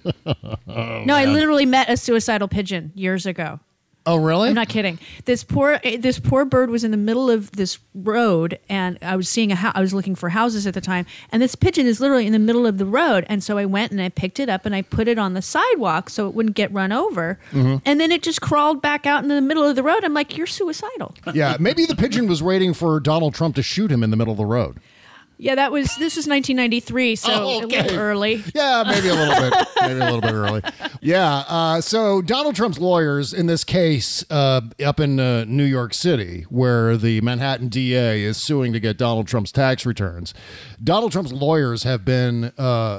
No, I literally met a suicidal pigeon years ago. Oh, really? I'm not kidding. This poor bird was in the middle of this road, and I was seeing I was looking for houses at the time, and this pigeon is literally in the middle of the road. And so I went and I picked it up and I put it on the sidewalk so it wouldn't get run over. Mm-hmm. And then it just crawled back out into the middle of the road. I'm like, you're suicidal. Yeah, maybe the pigeon was waiting for Donald Trump to shoot him in the middle of the road. Yeah, this was 1993, so a little early. Yeah, maybe a little bit early. Yeah, so Donald Trump's lawyers in this case up in New York City, where the Manhattan DA is suing to get Donald Trump's tax returns. Donald Trump's lawyers have been,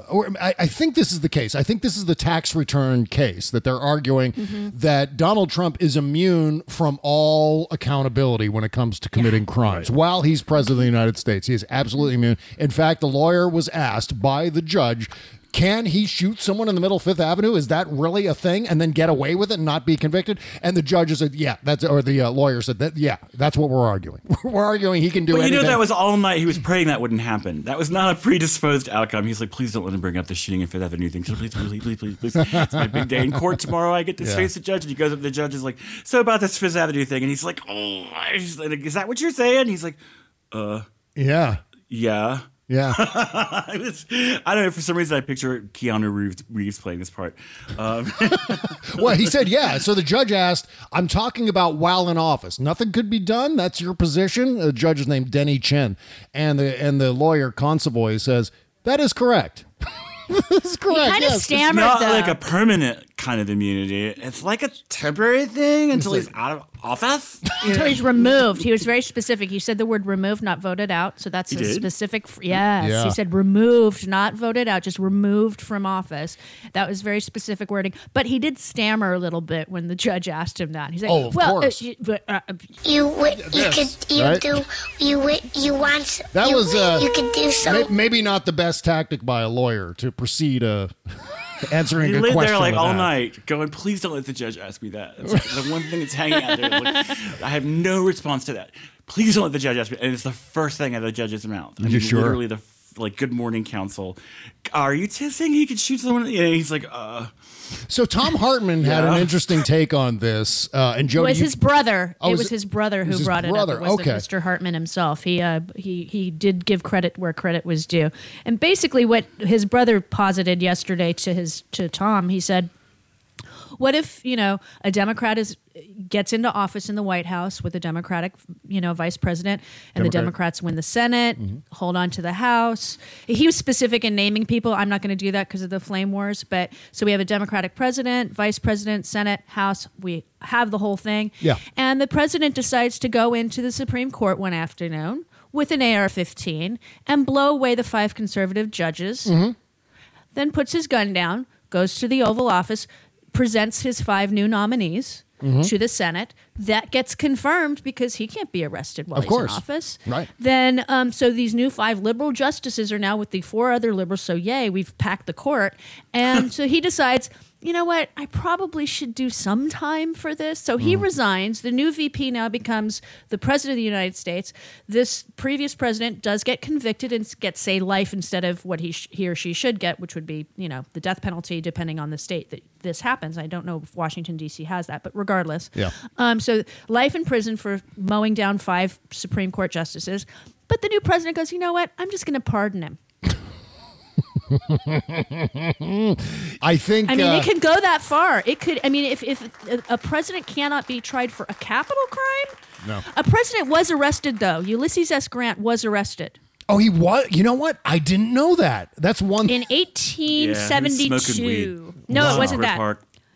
I think this is the case. I think this is the tax return case that they're arguing that Donald Trump is immune from all accountability when it comes to committing crimes. Right. While he's president of the United States, he is absolutely immune. In fact, the lawyer was asked by the judge, can he shoot someone in the middle of Fifth Avenue? Is that really a thing? And then get away with it and not be convicted? And the judge said, the lawyer said, that's what we're arguing. We're arguing he can do anything. That was all night. He was praying that wouldn't happen. That was not a predisposed outcome. He's like, please don't let him bring up the shooting in Fifth Avenue thing. So please. It's my big day in court tomorrow. I get to face the judge. And he goes up to the judge and is like, so about this Fifth Avenue thing. And he's like, is that what you're saying? And he's like, yeah. Yeah. I don't know. For some reason, I picture Keanu Reeves playing this part. Well, he said, yeah. So the judge asked, I'm talking about while in office. Nothing could be done? That's your position? The judge is named Denny Chen. And the lawyer, Consovoy, says, that is correct. That's correct. He kind of stammered, it's not like a permanent kind of immunity. It's like a temporary thing until he's out of office. Until he's removed. He was very specific. He said the word removed, not voted out. So that's specific. Yes. Yeah. He said removed, not voted out, just removed from office. That was very specific wording. But he did stammer a little bit when the judge asked him that. He's like, of course. You could do so. Maybe not the best tactic by a lawyer to proceed answering a question. He laid there like all that. night going, please don't let the judge ask me that. It's like the one thing that's hanging out there. Like, I have no response to that. Please don't let the judge ask me. And it's the first thing out of the judge's mouth. I mean, sure? Literally the good morning counsel. Are you saying he could shoot someone? Yeah, he's like, So Tom Hartman had an interesting take on this, and Jody, it was his brother. Oh, it was his brother who brought it up. It wasn't Mr. Hartman himself. He did give credit where credit was due, and basically what his brother posited yesterday to Tom, he said, what if, a Democrat gets into office in the White House with a Democratic, vice president, and the Democrats win the Senate, hold on to the House. He was specific in naming people. I'm not going to do that because of the flame wars. But so we have a Democratic president, vice president, Senate, House. We have the whole thing. Yeah. And the president decides to go into the Supreme Court one afternoon with an AR-15 and blow away the 5 conservative judges, then puts his gun down, goes to the Oval Office, presents his 5 new nominees to the Senate. That gets confirmed because he can't be arrested while he's in office. Right. Then, so these new 5 liberal justices are now with the 4 other liberals. So yay, we've packed the court. And so he decides, you know what? I probably should do some time for this. So he resigns. The new VP now becomes the president of the United States. This previous president does get convicted and gets, say, life instead of what he or she should get, which would be, the death penalty, depending on the state that this happens. I don't know if Washington, D.C. has that, but regardless. Yeah. So life in prison for mowing down 5 Supreme Court justices. But the new president goes, you know what? I'm just going to pardon him. I think. It can go that far. It could. If a president cannot be tried for a capital crime, no. A president was arrested though. Ulysses S. Grant was arrested. Oh, he was. You know what? I didn't know that. That's one in 1872. Yeah, no, it wasn't that. Park.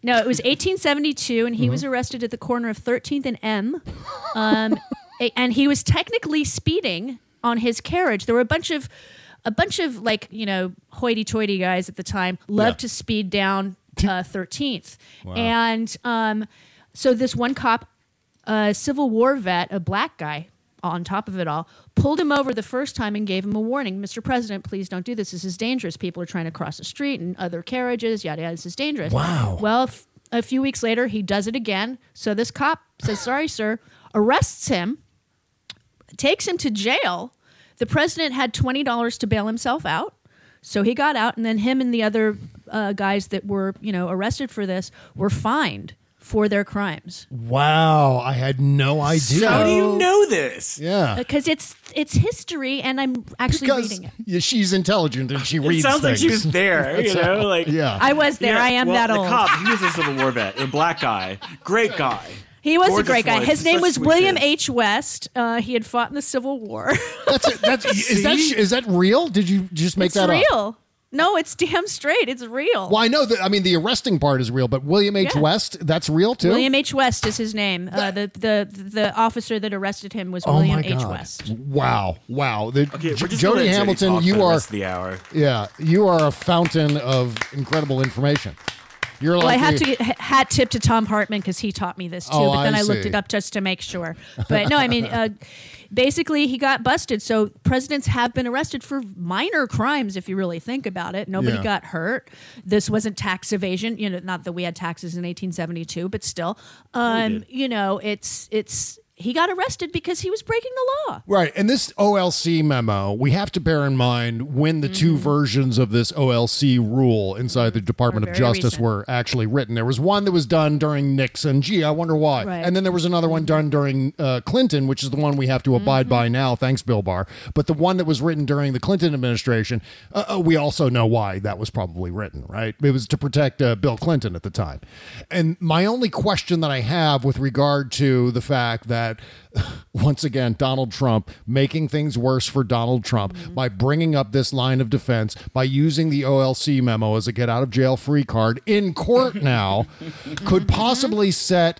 No, it was 1872, and he was arrested at the corner of 13th and M. And he was technically speeding on his carriage. There were a bunch of like, hoity-toity guys at the time loved to speed down 13th. Wow. And so this one cop, a Civil War vet, a black guy, on top of it all, pulled him over the first time and gave him a warning. Mr. President, please don't do this. This is dangerous. People are trying to cross the street and other carriages, yada, yada. This is dangerous. Wow. Well, a few weeks later, he does it again. So this cop says, sorry, sir, arrests him, takes him to jail. The president had $20 to bail himself out. So he got out, and then him and the other guys that were, arrested for this were fined for their crimes. Wow, I had no idea. So, how do you know this? Yeah, because it's history, and I'm actually reading it. Yeah, she's intelligent and she reads. It sounds things. like she was there. Yeah, I was there. I am that old. The cop, he was a Civil War vet, a black guy, great guy. He was Gorgeous a great guy. voice. His name was Such William sweet H. West. He had fought in the Civil War. Is that real? Did you just make that up? It's real. No, it's damn straight. It's real. Well, I know that. I mean, the arresting part is real, but William H. West, that's real too. William H. West is his name. The officer that arrested him was William H. West. Wow. Jody Hamilton, you are the hour. Yeah, you are a fountain of incredible information. You're like I have to get hat tip to Tom Hartman because he taught me this too. But then I looked it up just to make sure. But no, I mean, basically he got busted. So presidents have been arrested for minor crimes if you really think about it. Nobody got hurt. This wasn't tax evasion. Not that we had taxes in 1872, but still, it's. He got arrested because he was breaking the law. Right. And this OLC memo, we have to bear in mind when the two versions of this OLC rule inside the Department of Justice were actually written. There was one that was done during Nixon. Gee, I wonder why. Right. And then there was another one done during Clinton, which is the one we have to abide by now. Thanks, Bill Barr. But the one that was written during the Clinton administration, we also know why that was probably written, right? It was to protect Bill Clinton at the time. And my only question that I have with regard to the fact that once again, Donald Trump making things worse for Donald Trump by bringing up this line of defense, by using the OLC memo as a get out of jail free card in court now, could possibly set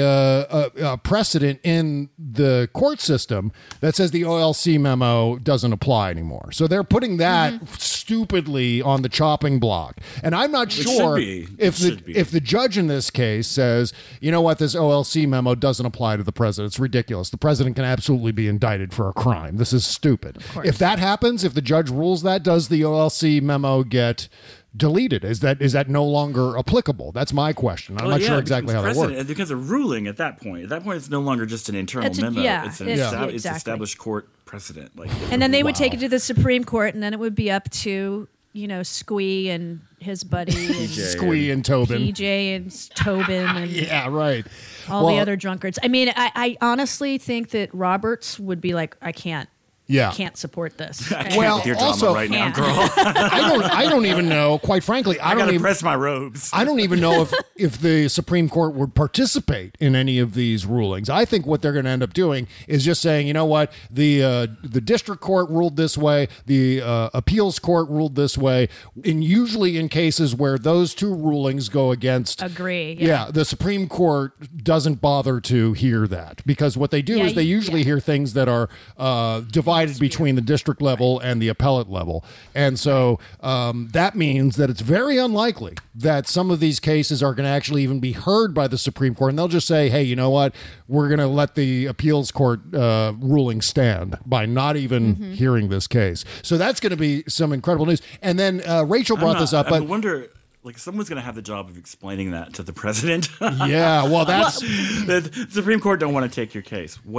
a precedent in the court system that says the OLC memo doesn't apply anymore. So they're putting that stupidly on the chopping block. And I'm not sure if the judge in this case says, you know what, this OLC memo doesn't apply to the president. It's ridiculous. The president can absolutely be indicted for a crime. This is stupid. If that happens, if the judge rules that, does the OLC memo get deleted? Is that no longer applicable? That's my question. I'm not sure exactly how that works. It becomes a ruling at that point. At that point, it's no longer just an internal memo. It's established court precedent. And then they would take it to the Supreme Court, and then it would be up to Squee and his buddy, Squee and Tobin, PJ and Tobin, and yeah, right, all the other drunkards. I mean, I honestly think that Roberts would be like, I can't support this. Well, also, right now, girl. I don't even know. Quite frankly, I don't even press my robes. I don't even know if the Supreme Court would participate in any of these rulings. I think what they're going to end up doing is just saying, you know what, the district court ruled this way, the appeals court ruled this way, and usually in cases where those two rulings go against, the Supreme Court doesn't bother to hear that, because what they do is they usually hear things that are divided between the district level and the appellate level. And so that means that it's very unlikely that some of these cases are going to actually even be heard by the Supreme Court. And they'll just say, hey, you know what? We're going to let the appeals court ruling stand by not even hearing this case. So that's going to be some incredible news. And then Rachel brought this up. I wonder... someone's going to have the job of explaining that to the president. Yeah, well, that's... The Supreme Court don't want to take your case. Wait.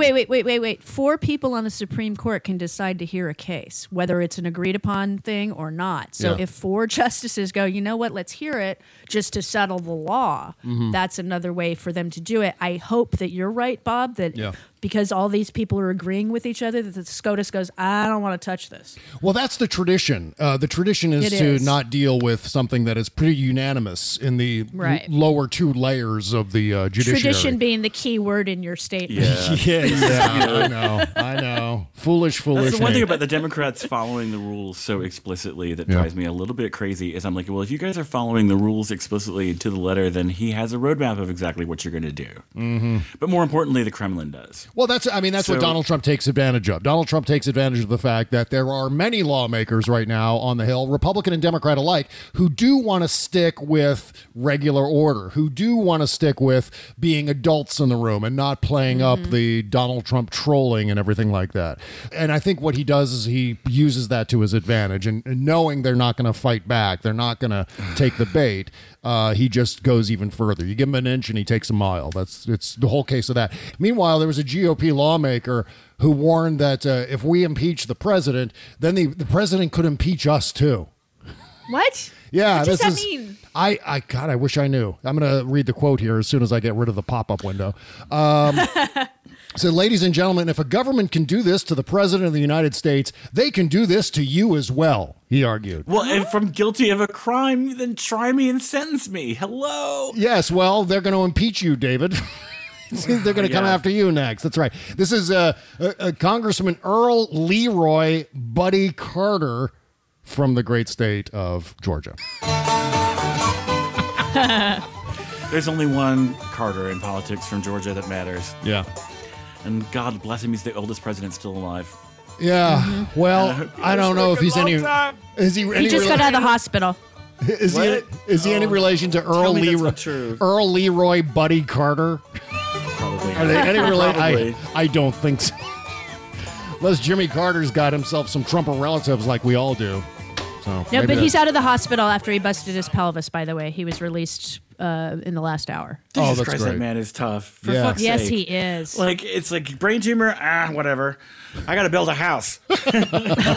4 people on the Supreme Court can decide to hear a case, whether it's an agreed upon thing or not. So if 4 justices go, you know what, let's hear it just to settle the law, that's another way for them to do it. I hope that you're right, Bob, that... because all these people are agreeing with each other, that the SCOTUS goes, I don't want to touch this. Well, that's the tradition. The tradition is to not deal with something that is pretty unanimous in the lower 2 layers of the judiciary. Tradition being the key word in your statement. Yeah, I know. Foolish That's the one thing Hank. about the Democrats following the rules so explicitly that drives me a little bit crazy is I'm like, well, if you guys are following the rules explicitly to the letter, then he has a roadmap of exactly what you're going to do. Mm-hmm. But more importantly, the Kremlin does. Well, that's what Donald Trump takes advantage of. Donald Trump takes advantage of the fact that there are many lawmakers right now on the Hill, Republican and Democrat alike, who do want to stick with regular order, who do want to stick with being adults in the room and not playing up the Donald Trump trolling and everything like that. And I think what he does is he uses that to his advantage, and knowing they're not going to fight back, they're not going to take the bait, he just goes even further. You give him an inch and he takes a mile. It's the whole case of that. Meanwhile, there was a GOP lawmaker who warned that if we impeach the president, then the president could impeach us too. What? Yeah, what does that mean? I wish I knew. I'm going to read the quote here as soon as I get rid of the pop-up window. So, ladies and gentlemen, if a government can do this to the president of the United States, they can do this to you as well, he argued. Well, if I'm guilty of a crime, then try me and sentence me. Hello? Yes, well, they're going to impeach you, David. They're going to come after you next. That's right. This is Congressman Earl Leroy Buddy Carter from the great state of Georgia. There's only one Carter in politics from Georgia that matters. Yeah. And God bless him, he's the oldest president still alive. Yeah. Well, I don't know if he's any. Is he? He just got out of the hospital. Is he any relation to Earl Leroy Buddy Carter? Probably. Are they any relation? I don't think so. Unless Jimmy Carter's got himself some Trump relatives like we all do. So no, but he's out of the hospital after he busted his pelvis, by the way. He was released in the last hour. Jesus Christ, that man is tough. For fuck's yes, sake. he is. Like, it's like brain tumor, whatever. I got to build a house. All right,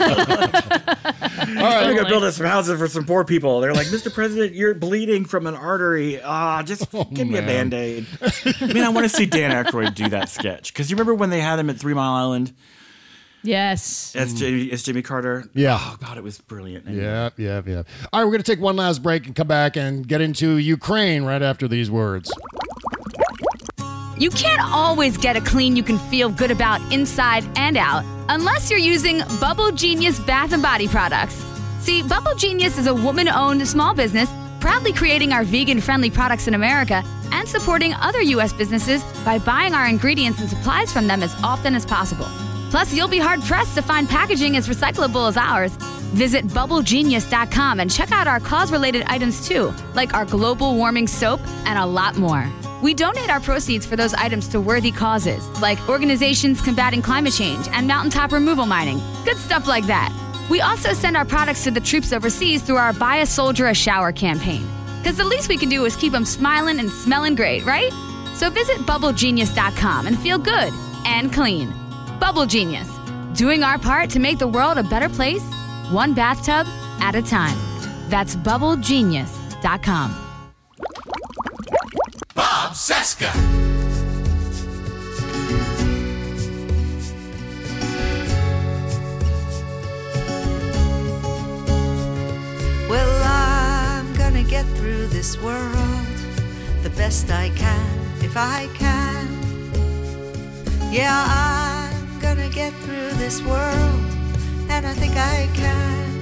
I'm going to build some houses for some poor people. They're like, Mr. President, you're bleeding from an artery. Just give me a Band-Aid. I mean, I want to see Dan Aykroyd do that sketch. Because you remember when they had him at 3 Mile Island? Yes. It's Jimmy Carter. Yeah. Oh, God, it was brilliant. Anyway. Yeah. All right, we're going to take one last break and come back and get into Ukraine right after these words. You can't always get a clean you can feel good about inside and out unless you're using Bubble Genius Bath and Body products. See, Bubble Genius is a woman-owned small business proudly creating our vegan-friendly products in America and supporting other U.S. businesses by buying our ingredients and supplies from them as often as possible. Plus, you'll be hard-pressed to find packaging as recyclable as ours. Visit BubbleGenius.com and check out our cause-related items too, like our global warming soap and a lot more. We donate our proceeds for those items to worthy causes, like organizations combating climate change and mountaintop removal mining. Good stuff like that. We also send our products to the troops overseas through our Buy a Soldier a Shower campaign. Because the least we can do is keep them smiling and smelling great, right? So visit BubbleGenius.com and feel good and clean. Bubble Genius, doing our part to make the world a better place, one bathtub at a time. That's BubbleGenius.com. Bob Cesca. Well, I'm gonna get through this world the best I can, if I can. Yeah, I'm gonna get through this world, and I think I can.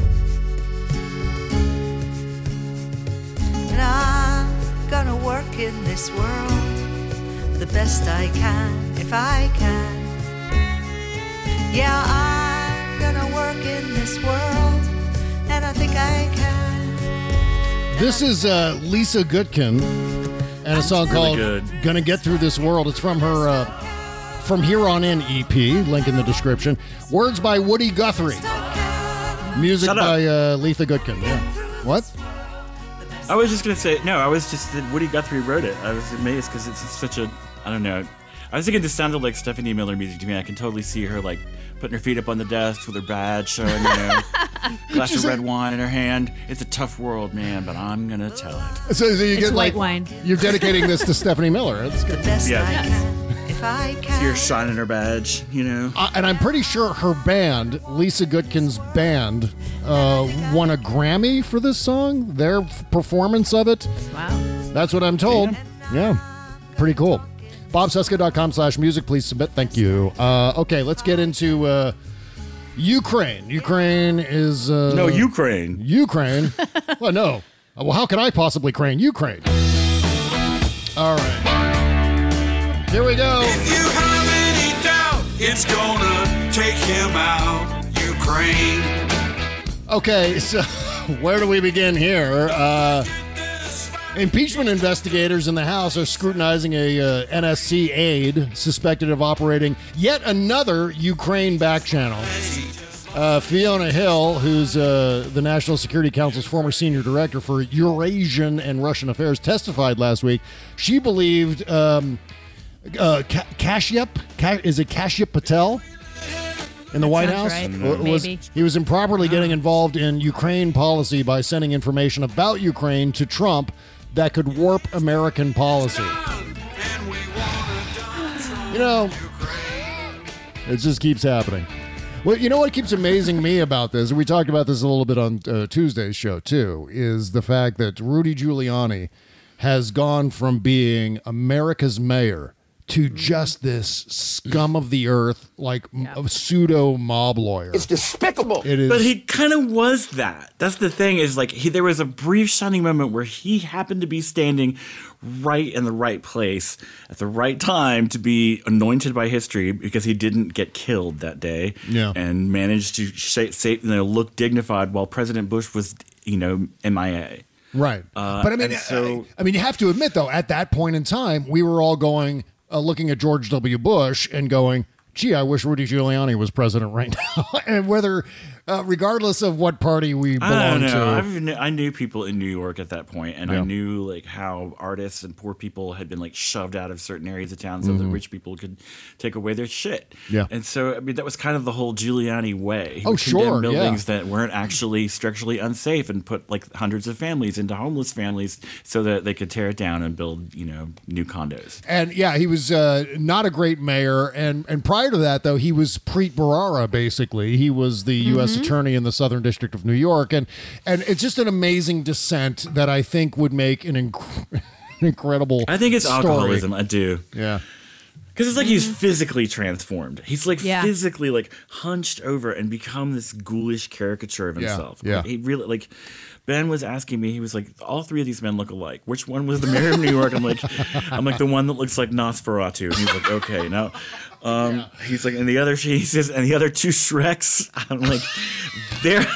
And I'm gonna work in this world the best I can, if I can. Yeah, I'm gonna work in this world, and I think I can. This is Lisa Goodkin and a song called Gonna Get Through This World. It's from her From Here On In EP, link in the description. Words by Woody Guthrie. Music by Lisa Goodkin. Yeah. What? I was just going to say, no, I was just that Woody Guthrie wrote it. I was amazed because it's such a, I don't know. I was thinking this sounded like Stephanie Miller music to me. I can totally see her like putting her feet up on the desk with her badge showing, glass of red wine in her hand. It's a tough world, man, but I'm going to tell it. So you it's get white like, wine. You're dedicating this to Stephanie Miller. That's good. Yeah. If I can. See her shining her badge, and I'm pretty sure her band, Lisa Goodkin's band, won a Grammy for this song. Their performance of it. Wow. That's what I'm told. Yeah. Pretty cool. BobCesca.com/music. Please submit. Thank you. Okay, let's get into Ukraine. Ukraine is... no, Ukraine. Ukraine? Well, no. Well, how can I possibly crane Ukraine? All right. Here we go. If you have any doubt, it's gonna take him out, Ukraine. Okay, so where do we begin here? Impeachment investigators in the House are scrutinizing a NSC aide suspected of operating yet another Ukraine back channel. Fiona Hill, who's the National Security Council's former senior director for Eurasian and Russian affairs, testified last week. She believed Kashyap Patel in the White House? Right. He was improperly getting involved in Ukraine policy by sending information about Ukraine to Trump that could warp American policy. You know, it just keeps happening. Well, you know what keeps amazing me about this, and we talked about this a little bit on Tuesday's show too, is the fact that Rudy Giuliani has gone from being America's mayor to just this scum of the earth, like a pseudo mob lawyer. It's despicable. It is. But he kind of was that. That's the thing, is like there was a brief shining moment where he happened to be standing right in the right place at the right time to be anointed by history because he didn't get killed that day and managed to look dignified while President Bush was, MIA. Right. But I mean, you have to admit, though, at that point in time, we were all going... looking at George W. Bush and going, gee, I wish Rudy Giuliani was president right now. And whether, regardless of what party we belong to. I knew people in New York at that point, and I knew like how artists and poor people had been like shoved out of certain areas of town so that rich people could take away their shit. Yeah. And so, I mean, that was kind of the whole Giuliani way. He would condemn buildings that weren't actually structurally unsafe and put like hundreds of families into homeless families so that they could tear it down and build, new condos. And yeah, he was not a great mayor. And prior to that, though, he was Preet Bharara, basically. He was the U.S. attorney in the Southern District of New York. And it's just an amazing descent that I think would make an incredible I think it's story. Alcoholism. I do. Yeah. Because it's like he's physically transformed. He's like physically like hunched over and become this ghoulish caricature of himself. Yeah. Like, he really like... Ben was asking me, he was like, all three of these men look alike. Which one was the mayor of New York? I'm like, the one that looks like Nosferatu. And he's like, okay, now, he's like, and the other, he says, and the other two Shreks. I'm like, they're.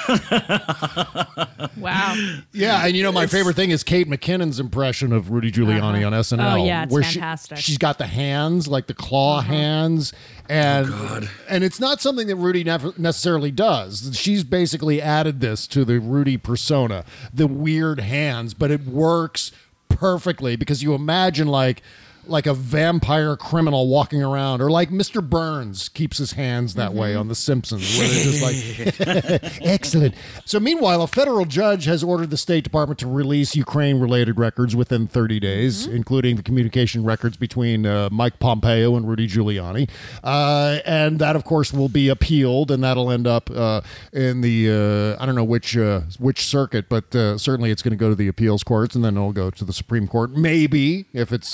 Wow. Yeah, and my favorite thing is Kate McKinnon's impression of Rudy Giuliani on SNL. Oh, yeah, it's where fantastic. She's got the hands, like the claw hands. And it's not something that Rudy necessarily does. She's basically added this to the Rudy persona, the weird hands, but it works perfectly because you imagine like a vampire criminal walking around, or like Mr. Burns keeps his hands that way on The Simpsons, where they're just like, excellent. So meanwhile, a federal judge has ordered the State Department to release Ukraine-related records within 30 days, including the communication records between Mike Pompeo and Rudy Giuliani. And that, of course, will be appealed, and that'll end up in the, I don't know which circuit, but certainly it's going to go to the appeals courts, and then it'll go to the Supreme Court. Maybe, if it's...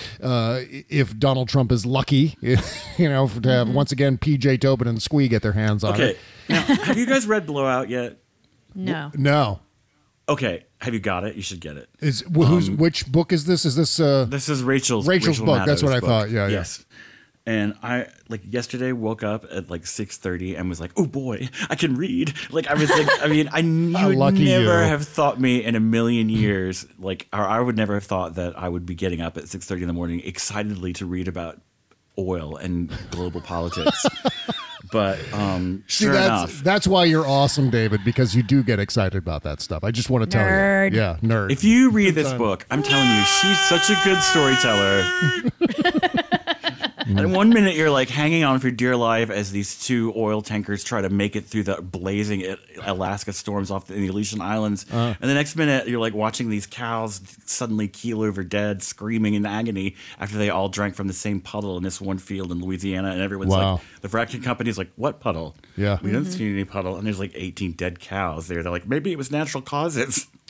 if Donald Trump is lucky, to have once again PJ Tobin and Squee get their hands on it. Okay, now, have you guys read Blowout yet? No. No. Okay, have you got it? You should get it. Which book is this? Is this? This is Rachel book. That's what I thought. Yeah. Yes. And I yesterday woke up at 6:30 and was like, oh boy, I can read. I was like, I would never have thought me in a million years, or I would never have thought that I would be getting up at 6:30 in the morning excitedly to read about oil and global politics. But sure enough. That's why you're awesome, David, because you do get excited about that stuff. I just want to tell you. Yeah, nerd. If you read this book, I'm telling you, she's such a good storyteller. And 1 minute you're hanging on for dear life as these two oil tankers try to make it through the blazing Alaska storms off the Aleutian Islands. And the next minute you're watching these cows suddenly keel over dead, screaming in agony after they all drank from the same puddle in this one field in Louisiana. And everyone's the fracking company's like, what puddle? Yeah. We don't see any puddle. And there's 18 dead cows there. They're like, maybe it was natural causes.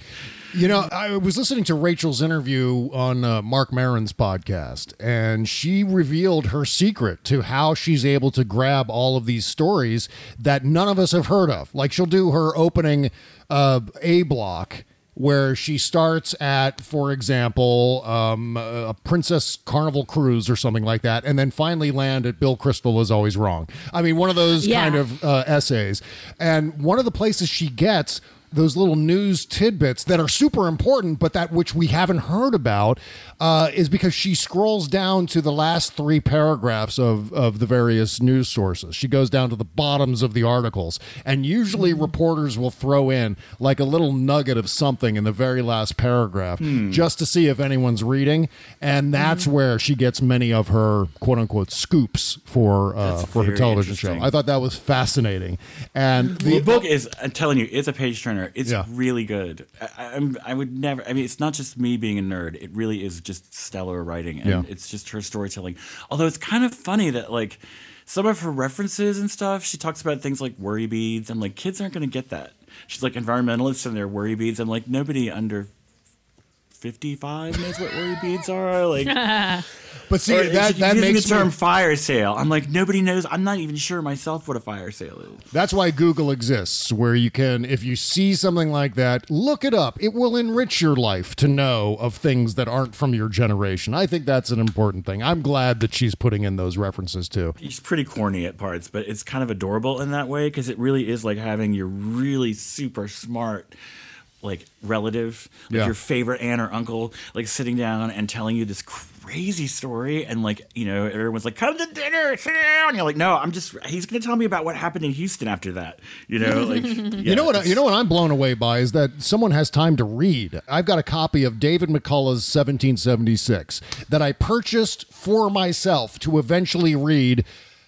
You know, I was listening to Rachel's interview on Mark Maron's podcast, and she revealed her secret to how she's able to grab all of these stories that none of us have heard of. Like, she'll do her opening A block, where she starts at, for example, a Princess Carnival cruise or something like that, and then finally land at Bill Kristol is always wrong. I mean, one of those kind of essays. And one of the places she gets those little news tidbits that are super important, but that which we haven't heard about, is because she scrolls down to the last 3 paragraphs of the various news sources. She goes down to the bottoms of the articles, and usually reporters will throw in like a little nugget of something in the very last paragraph just to see if anyone's reading, and that's where she gets many of her quote-unquote scoops for her television show. I thought that was fascinating. And the book is, I'm telling you, it's a page turner. It's really good. I would never. I mean, it's not just me being a nerd. It really is just stellar writing, and it's just her storytelling. Although it's kind of funny that like some of her references and stuff, she talks about things like worry beads, and like kids aren't going to get that. She's like environmentalists and their worry beads, and like nobody under 55 knows what worry beads are. Like, but see, that makes the term fire sale. I'm like, nobody knows. I'm not even sure myself what a fire sale is. That's why Google exists, where you can, if you see something like that, look it up. It will enrich your life to know of things that aren't from your generation. I think that's an important thing. I'm glad that she's putting in those references too. It's pretty corny at parts, but it's kind of adorable in that way, because it really is like having your really super smart like relative, like your favorite aunt or uncle, like sitting down and telling you this crazy story, and like, you know, everyone's like, come to dinner, sit down. And you're like, no, he's going to tell me about what happened in Houston after that. You know, like, you know what I'm blown away by is that someone has time to read. I've got a copy of David McCullough's 1776 that I purchased for myself to eventually read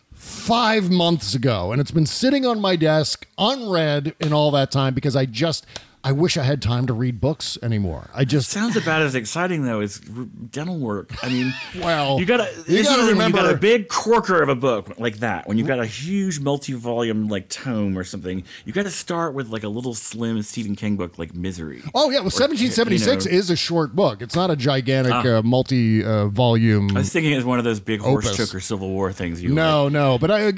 5 months ago, and it's been sitting on my desk unread in all that time because I wish I had time to read books anymore. It sounds about as exciting though as dental work. I mean, well, you gotta remember, you got a big corker of a book like that. When you've got a huge multi-volume like tome or something, you got to start with like a little slim Stephen King book like Misery. Oh yeah, well, 1776 is a short book. It's not a gigantic multi-volume. I was thinking it's one of those big horse choker Civil War things. No. But I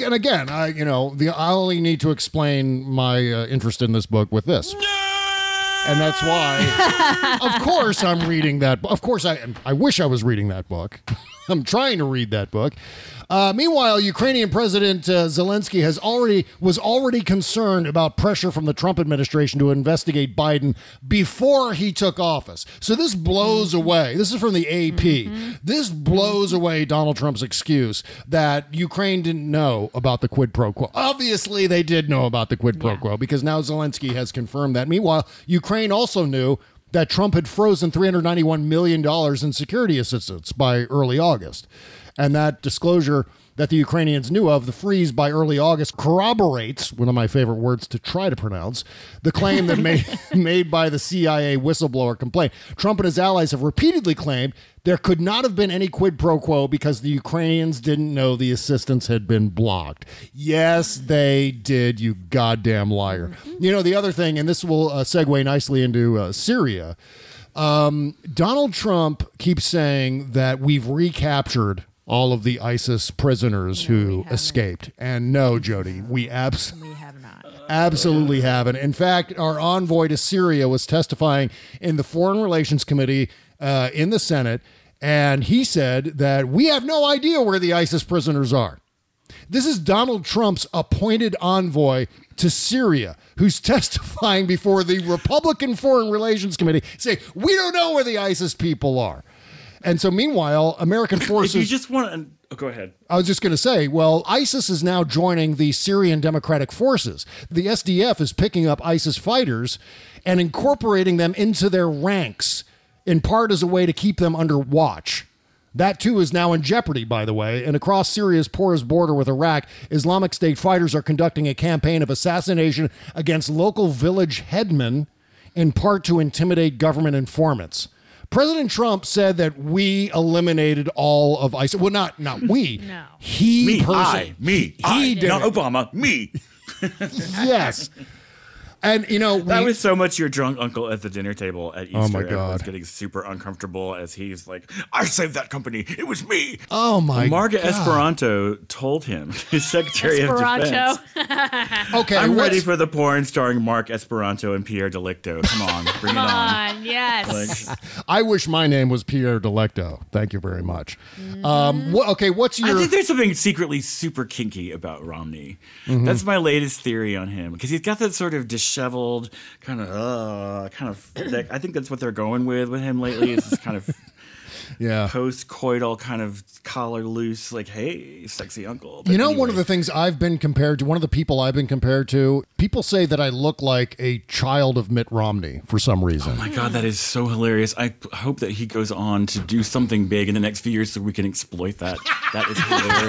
only need to explain my interest in this book with this. And that's why, of course, I'm reading that. Of course, I wish I was reading that book. I'm trying to read that book. Meanwhile, Ukrainian President Zelensky was already concerned about pressure from the Trump administration to investigate Biden before he took office. So this blows away. This is from the AP. This blows away Donald Trump's excuse that Ukraine didn't know about the quid pro quo. Obviously, they did know about the quid pro quo because now Zelensky has confirmed that. Meanwhile, Ukraine also knew that Trump had frozen $391 million in security assistance by early August. And that disclosure that the Ukrainians knew of, the freeze by early August, corroborates, one of my favorite words to try to pronounce, the claim that made by the CIA whistleblower complaint. Trump and his allies have repeatedly claimed there could not have been any quid pro quo because the Ukrainians didn't know the assistance had been blocked. Yes, they did, you goddamn liar. You know, the other thing, and this will segue nicely into Syria, Donald Trump keeps saying that we've recaptured all of the ISIS prisoners who escaped. And no, Jody, we have not. Absolutely haven't. In fact, our envoy to Syria was testifying in the Foreign Relations Committee in the Senate, and he said that we have no idea where the ISIS prisoners are. This is Donald Trump's appointed envoy to Syria, who's testifying before the Republican Foreign Relations Committee, saying, we don't know where the ISIS people are. And so meanwhile, American forces... If you just want to... Oh, go ahead. I was just going to say, well, ISIS is now joining the Syrian Democratic Forces. The SDF is picking up ISIS fighters and incorporating them into their ranks, in part as a way to keep them under watch. That, too, is now in jeopardy, by the way. And across Syria's porous border with Iraq, Islamic State fighters are conducting a campaign of assassination against local village headmen, in part to intimidate government informants. President Trump said that we eliminated all of ISIS. Well, not we. No. He personally. He did. Not Obama. Me. Yes. And, that was so much your drunk uncle at the dinner table at Easter. Oh, my God. Everyone's getting super uncomfortable as he's like, I saved that company. It was me. Oh, my Mark God. Esperanto told him, his Secretary of Defense. Okay, I'm ready for the porn starring Mark Esperanto and Pierre Delicto. Come on, bring it on. Yes. I wish my name was Pierre Delicto. Thank you very much. What's your... I think there's something secretly super kinky about Romney. Mhm. That's my latest theory on him, because he's got that sort of disheveled kind of I think that's what they're going with him lately. Is this kind of post-coital kind of collar loose, like, hey, sexy uncle. But one of the things I've been compared to, one of the people I've been compared to, people say that I look like a child of Mitt Romney for some reason. Oh my God, that is so hilarious. I hope that he goes on to do something big in the next few years so we can exploit that. That is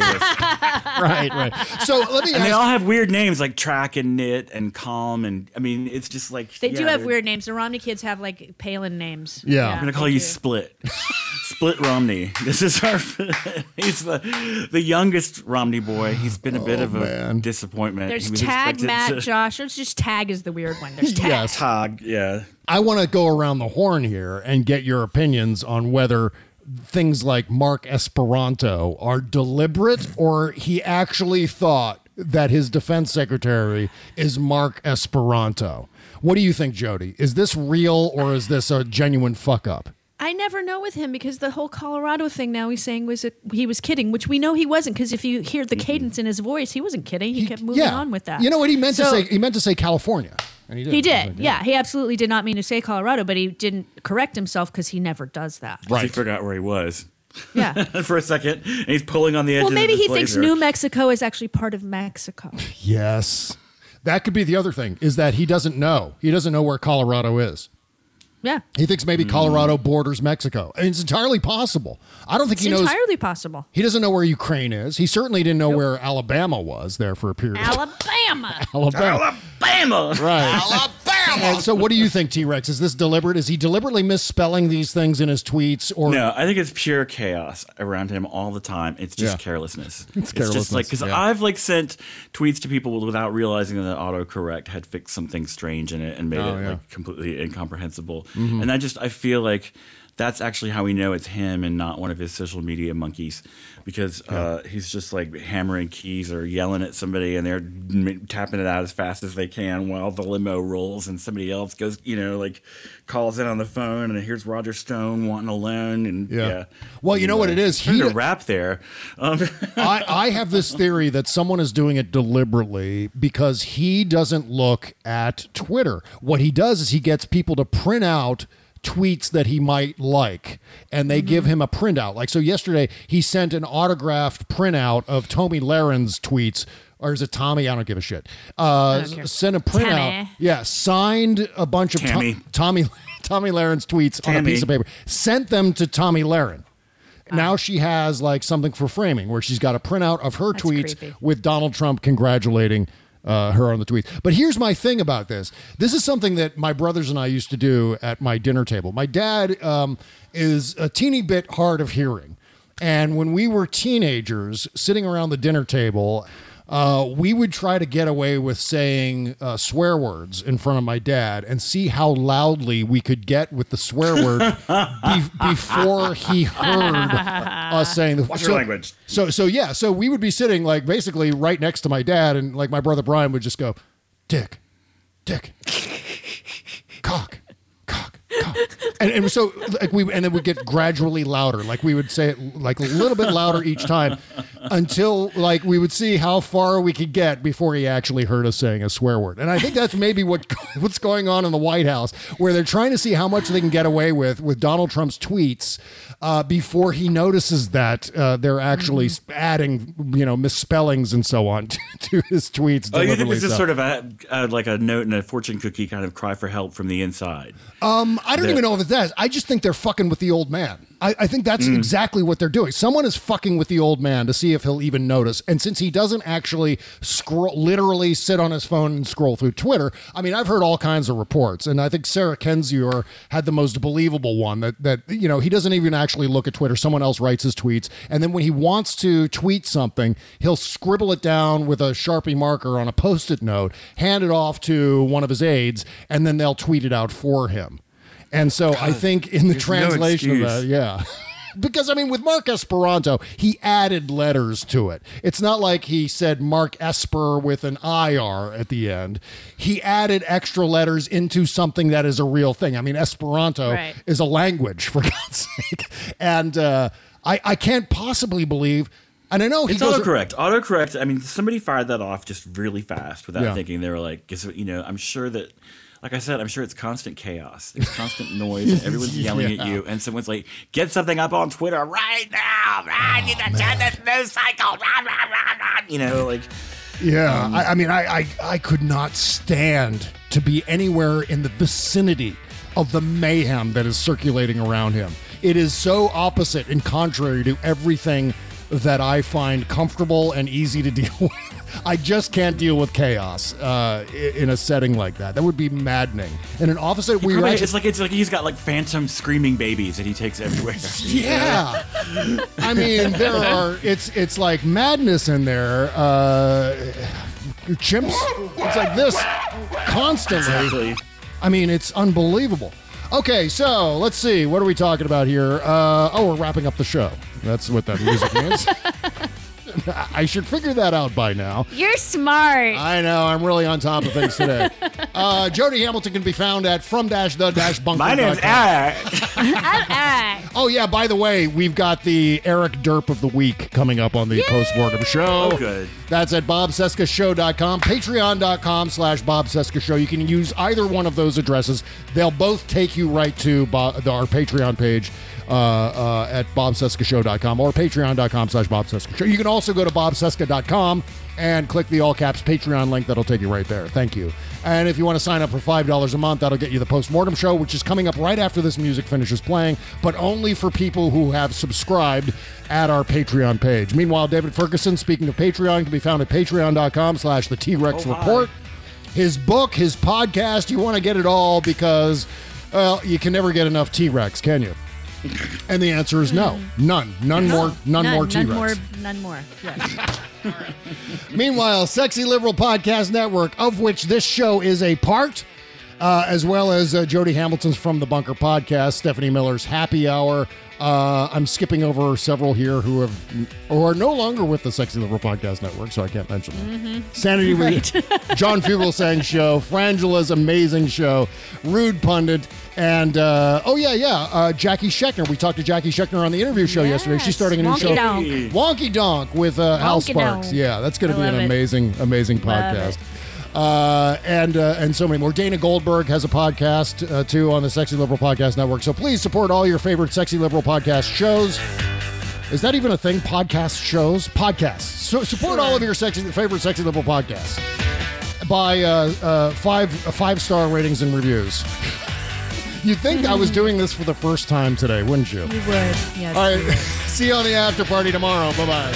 hilarious. Right. So let me And they all have weird names like Track and Knit and Calm. And I mean, it's just like. They do have weird names. The Romney kids have like Palin names. Yeah. I'm going to call you Split. Split Romney. This is he's the youngest Romney boy. He's been a bit of a disappointment. There's He was Tag, expected Matt, to- Josh. It's just Tag is the weird one. There's Tag. Yes. Tag, yeah. I want to go around the horn here and get your opinions on whether things like Mark Esperanto are deliberate or he actually thought that his defense secretary is Mark Esperanto. What do you think, Jody? Is this real or is this a genuine fuck up? I never know with him because the whole Colorado thing now he's saying he was kidding, which we know he wasn't because if you hear the cadence in his voice, he wasn't kidding. He kept moving on with that. You know what he meant to say? He meant to say California. And he did. He did. Yeah, he absolutely did not mean to say Colorado, but he didn't correct himself because he never does that. Right. He forgot where he was. Yeah. For a second. And he's pulling on the edge Well, maybe of his he thinks blazer. New Mexico is actually part of Mexico. Yes. That could be the other thing, is that he doesn't know. He doesn't know where Colorado is. Yeah. He thinks maybe Colorado borders Mexico. And it's entirely possible. I don't think It's he knows. entirely possible. He doesn't know where Ukraine is. He certainly didn't know where Alabama was there for a period of time. Alabama. Alabama. Right. Alabama. And so what do you think, T-Rex? Is this deliberate? Is he deliberately misspelling these things in his tweets? Or No, I think it's pure chaos around him all the time. It's just carelessness. It's just like, carelessness, because I've like sent tweets to people without realizing that autocorrect had fixed something strange in it and made it like completely incomprehensible. Mhm. And I feel like that's actually how we know it's him and not one of his social media monkeys, because he's just like hammering keys or yelling at somebody and they're tapping it out as fast as they can while the limo rolls and somebody else goes, like calls in on the phone and here's Roger Stone wanting a loan. And Well, you know what it is? He a rap there. I have this theory that someone is doing it deliberately because he doesn't look at Twitter. What he does is he gets people to print out tweets that he might like, and they give him a printout. Like, so yesterday he sent an autographed printout of Tomi Lahren's tweets, or is it Tommy? I don't give a shit. Sent a printout. Yeah, signed a bunch of Tommy Lahren's tweets on a piece of paper. Sent them to Tomi Lahren. Now she has like something for framing where she's got a printout of her tweets with Donald Trump congratulating her on the tweets. But here's my thing about this. This is something that my brothers and I used to do at my dinner table. My dad is a teeny bit hard of hearing. And when we were teenagers sitting around the dinner table, we would try to get away with saying swear words in front of my dad and see how loudly we could get with the swear word before he heard us saying the What's your language? So we would be sitting like basically right next to my dad, and like my brother Brian would just go, dick, cock. And so like and it would get gradually louder. Like we would say it like a little bit louder each time until like we would see how far we could get before he actually heard us saying a swear word. And I think that's maybe what's going on in the White House, where they're trying to see how much they can get away with Donald Trump's tweets before he notices that they're actually adding, misspellings and so on to his tweets. Oh, you think this is sort of like a note in a fortune cookie kind of cry for help from the inside? I don't even know if it's that. I just think they're fucking with the old man. I think that's exactly what they're doing. Someone is fucking with the old man to see if he'll even notice. And since he doesn't actually literally sit on his phone and scroll through Twitter, I mean, I've heard all kinds of reports, and I think Sarah Kendzior had the most believable one that he doesn't even actually look at Twitter. Someone else writes his tweets, and then when he wants to tweet something, he'll scribble it down with a Sharpie marker on a Post-it note, hand it off to one of his aides, and then they'll tweet it out for him. And so I think in the translation of that, yeah. Because, I mean, with Mark Esperanto, he added letters to it. It's not like he said Mark Esper with an IR at the end. He added extra letters into something that is a real thing. I mean, Esperanto is a language, for God's sake. And I can't possibly believe... And I know it's autocorrect. Autocorrect. I mean, somebody fired that off just really fast without thinking. They were like, I'm sure that... Like I said, I'm sure it's constant chaos. There's constant noise. And everyone's yelling at you. And someone's like, get something up on Twitter right now. I need to turn this news cycle. Yeah. I mean, I could not stand to be anywhere in the vicinity of the mayhem that is circulating around him. It is so opposite and contrary to everything that I find comfortable and easy to deal with. I just can't deal with chaos in a setting like that. That would be maddening. In an office that it's like he's got like phantom screaming babies that he takes everywhere. Yeah, I mean it's like madness in there. Chimps, it's like this constantly. Exactly. I mean, it's unbelievable. Okay, so let's see. What are we talking about here? We're wrapping up the show. That's what that music means. I should figure that out by now. You're smart. I know. I'm really on top of things today. Jody Hamilton can be found at from-the-bunker.com. My name's Eric. I'm Eric. Oh, yeah. By the way, we've got the Eric Derp of the Week coming up on the Postmortem Show. Oh, good. That's at bobcescashow.com, patreon.com/bobcescashow. You can use either one of those addresses. They'll both take you right to our Patreon page. At bobcescashow.com or patreon.com/bobcescashow. You can also go to bobcesca.com and click the all caps Patreon link. That'll take you right there. Thank you. And if you want to sign up for $5 a month, that'll get you the Postmortem Show, which is coming up right after this music finishes playing, but only for people who have subscribed at our Patreon page. Meanwhile, David Ferguson, speaking of Patreon, can be found at patreon.com/the T-Rex Report. His book, his podcast, you want to get it all because, well, you can never get enough T-Rex, can you? And the answer is no. None more T-Rex. None more. Yes. Meanwhile, Sexy Liberal Podcast Network, of which this show is a part, as well as Jody Hamilton's From the Bunker podcast, Stephanie Miller's Happy Hour. I'm skipping over several here who are no longer with the Sexy Liberal Podcast Network, so I can't mention them. Mm-hmm. Sanity with John Fugelsang's show, Frangela's amazing show, Rude Pundit, and Jackie Scheckner. We talked to Jackie Scheckner on the interview show yesterday. She's starting a new show, Wonky Donk, with Hal Sparks. Yeah, that's going to be an amazing podcast. And so many more. Dana Goldberg has a podcast too on the Sexy Liberal Podcast Network. So please support all your favorite Sexy Liberal podcast shows. Is that even a thing? Podcast shows? Podcasts. So support all of your favorite Sexy Liberal podcasts by 5-star ratings and reviews. You'd think I was doing this for the first time today, wouldn't you? You would. Yes. All right. See you on the after party tomorrow. Bye-bye.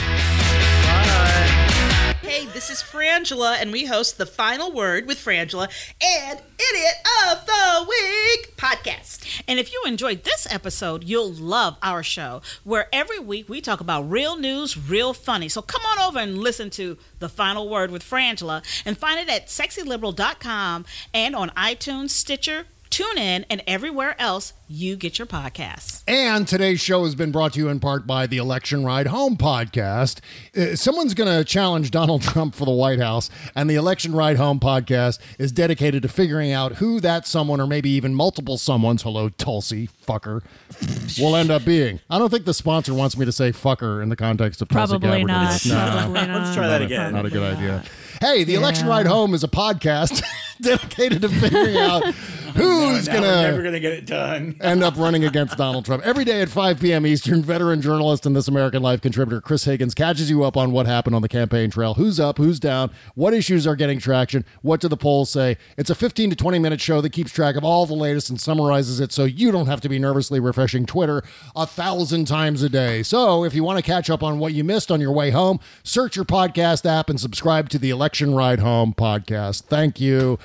Hey, this is Frangela, and we host The Final Word with Frangela and Idiot of the Week podcast. And if you enjoyed this episode, you'll love our show, where every week we talk about real news, real funny. So come on over and listen to The Final Word with Frangela, and find it at sexyliberal.com and on iTunes, Stitcher, TuneIn, and everywhere else you get your podcasts. And today's show has been brought to you in part by the Election Ride Home podcast. Someone's going to challenge Donald Trump for the White House, and the Election Ride Home podcast is dedicated to figuring out who that someone, or maybe even multiple someones, hello, Tulsi, fucker, will end up being. I don't think the sponsor wants me to say fucker in the context of Tulsi Probably Gabbard. not. No. Let's try that again. Not a good idea. Hey, the Election Ride Home is a podcast dedicated to figuring out Who's never gonna get it done? End up running against Donald Trump. Every day at 5 p.m. Eastern, veteran journalist and This American Life contributor Chris Higgins catches you up on what happened on the campaign trail. Who's up, who's down, what issues are getting traction, what do the polls say. It's a 15 to 20 minute show that keeps track of all the latest and summarizes it so you don't have to be nervously refreshing Twitter 1,000 times a day. So if you want to catch up on what you missed on your way home, search your podcast app and subscribe to the Election Ride Home podcast. Thank you.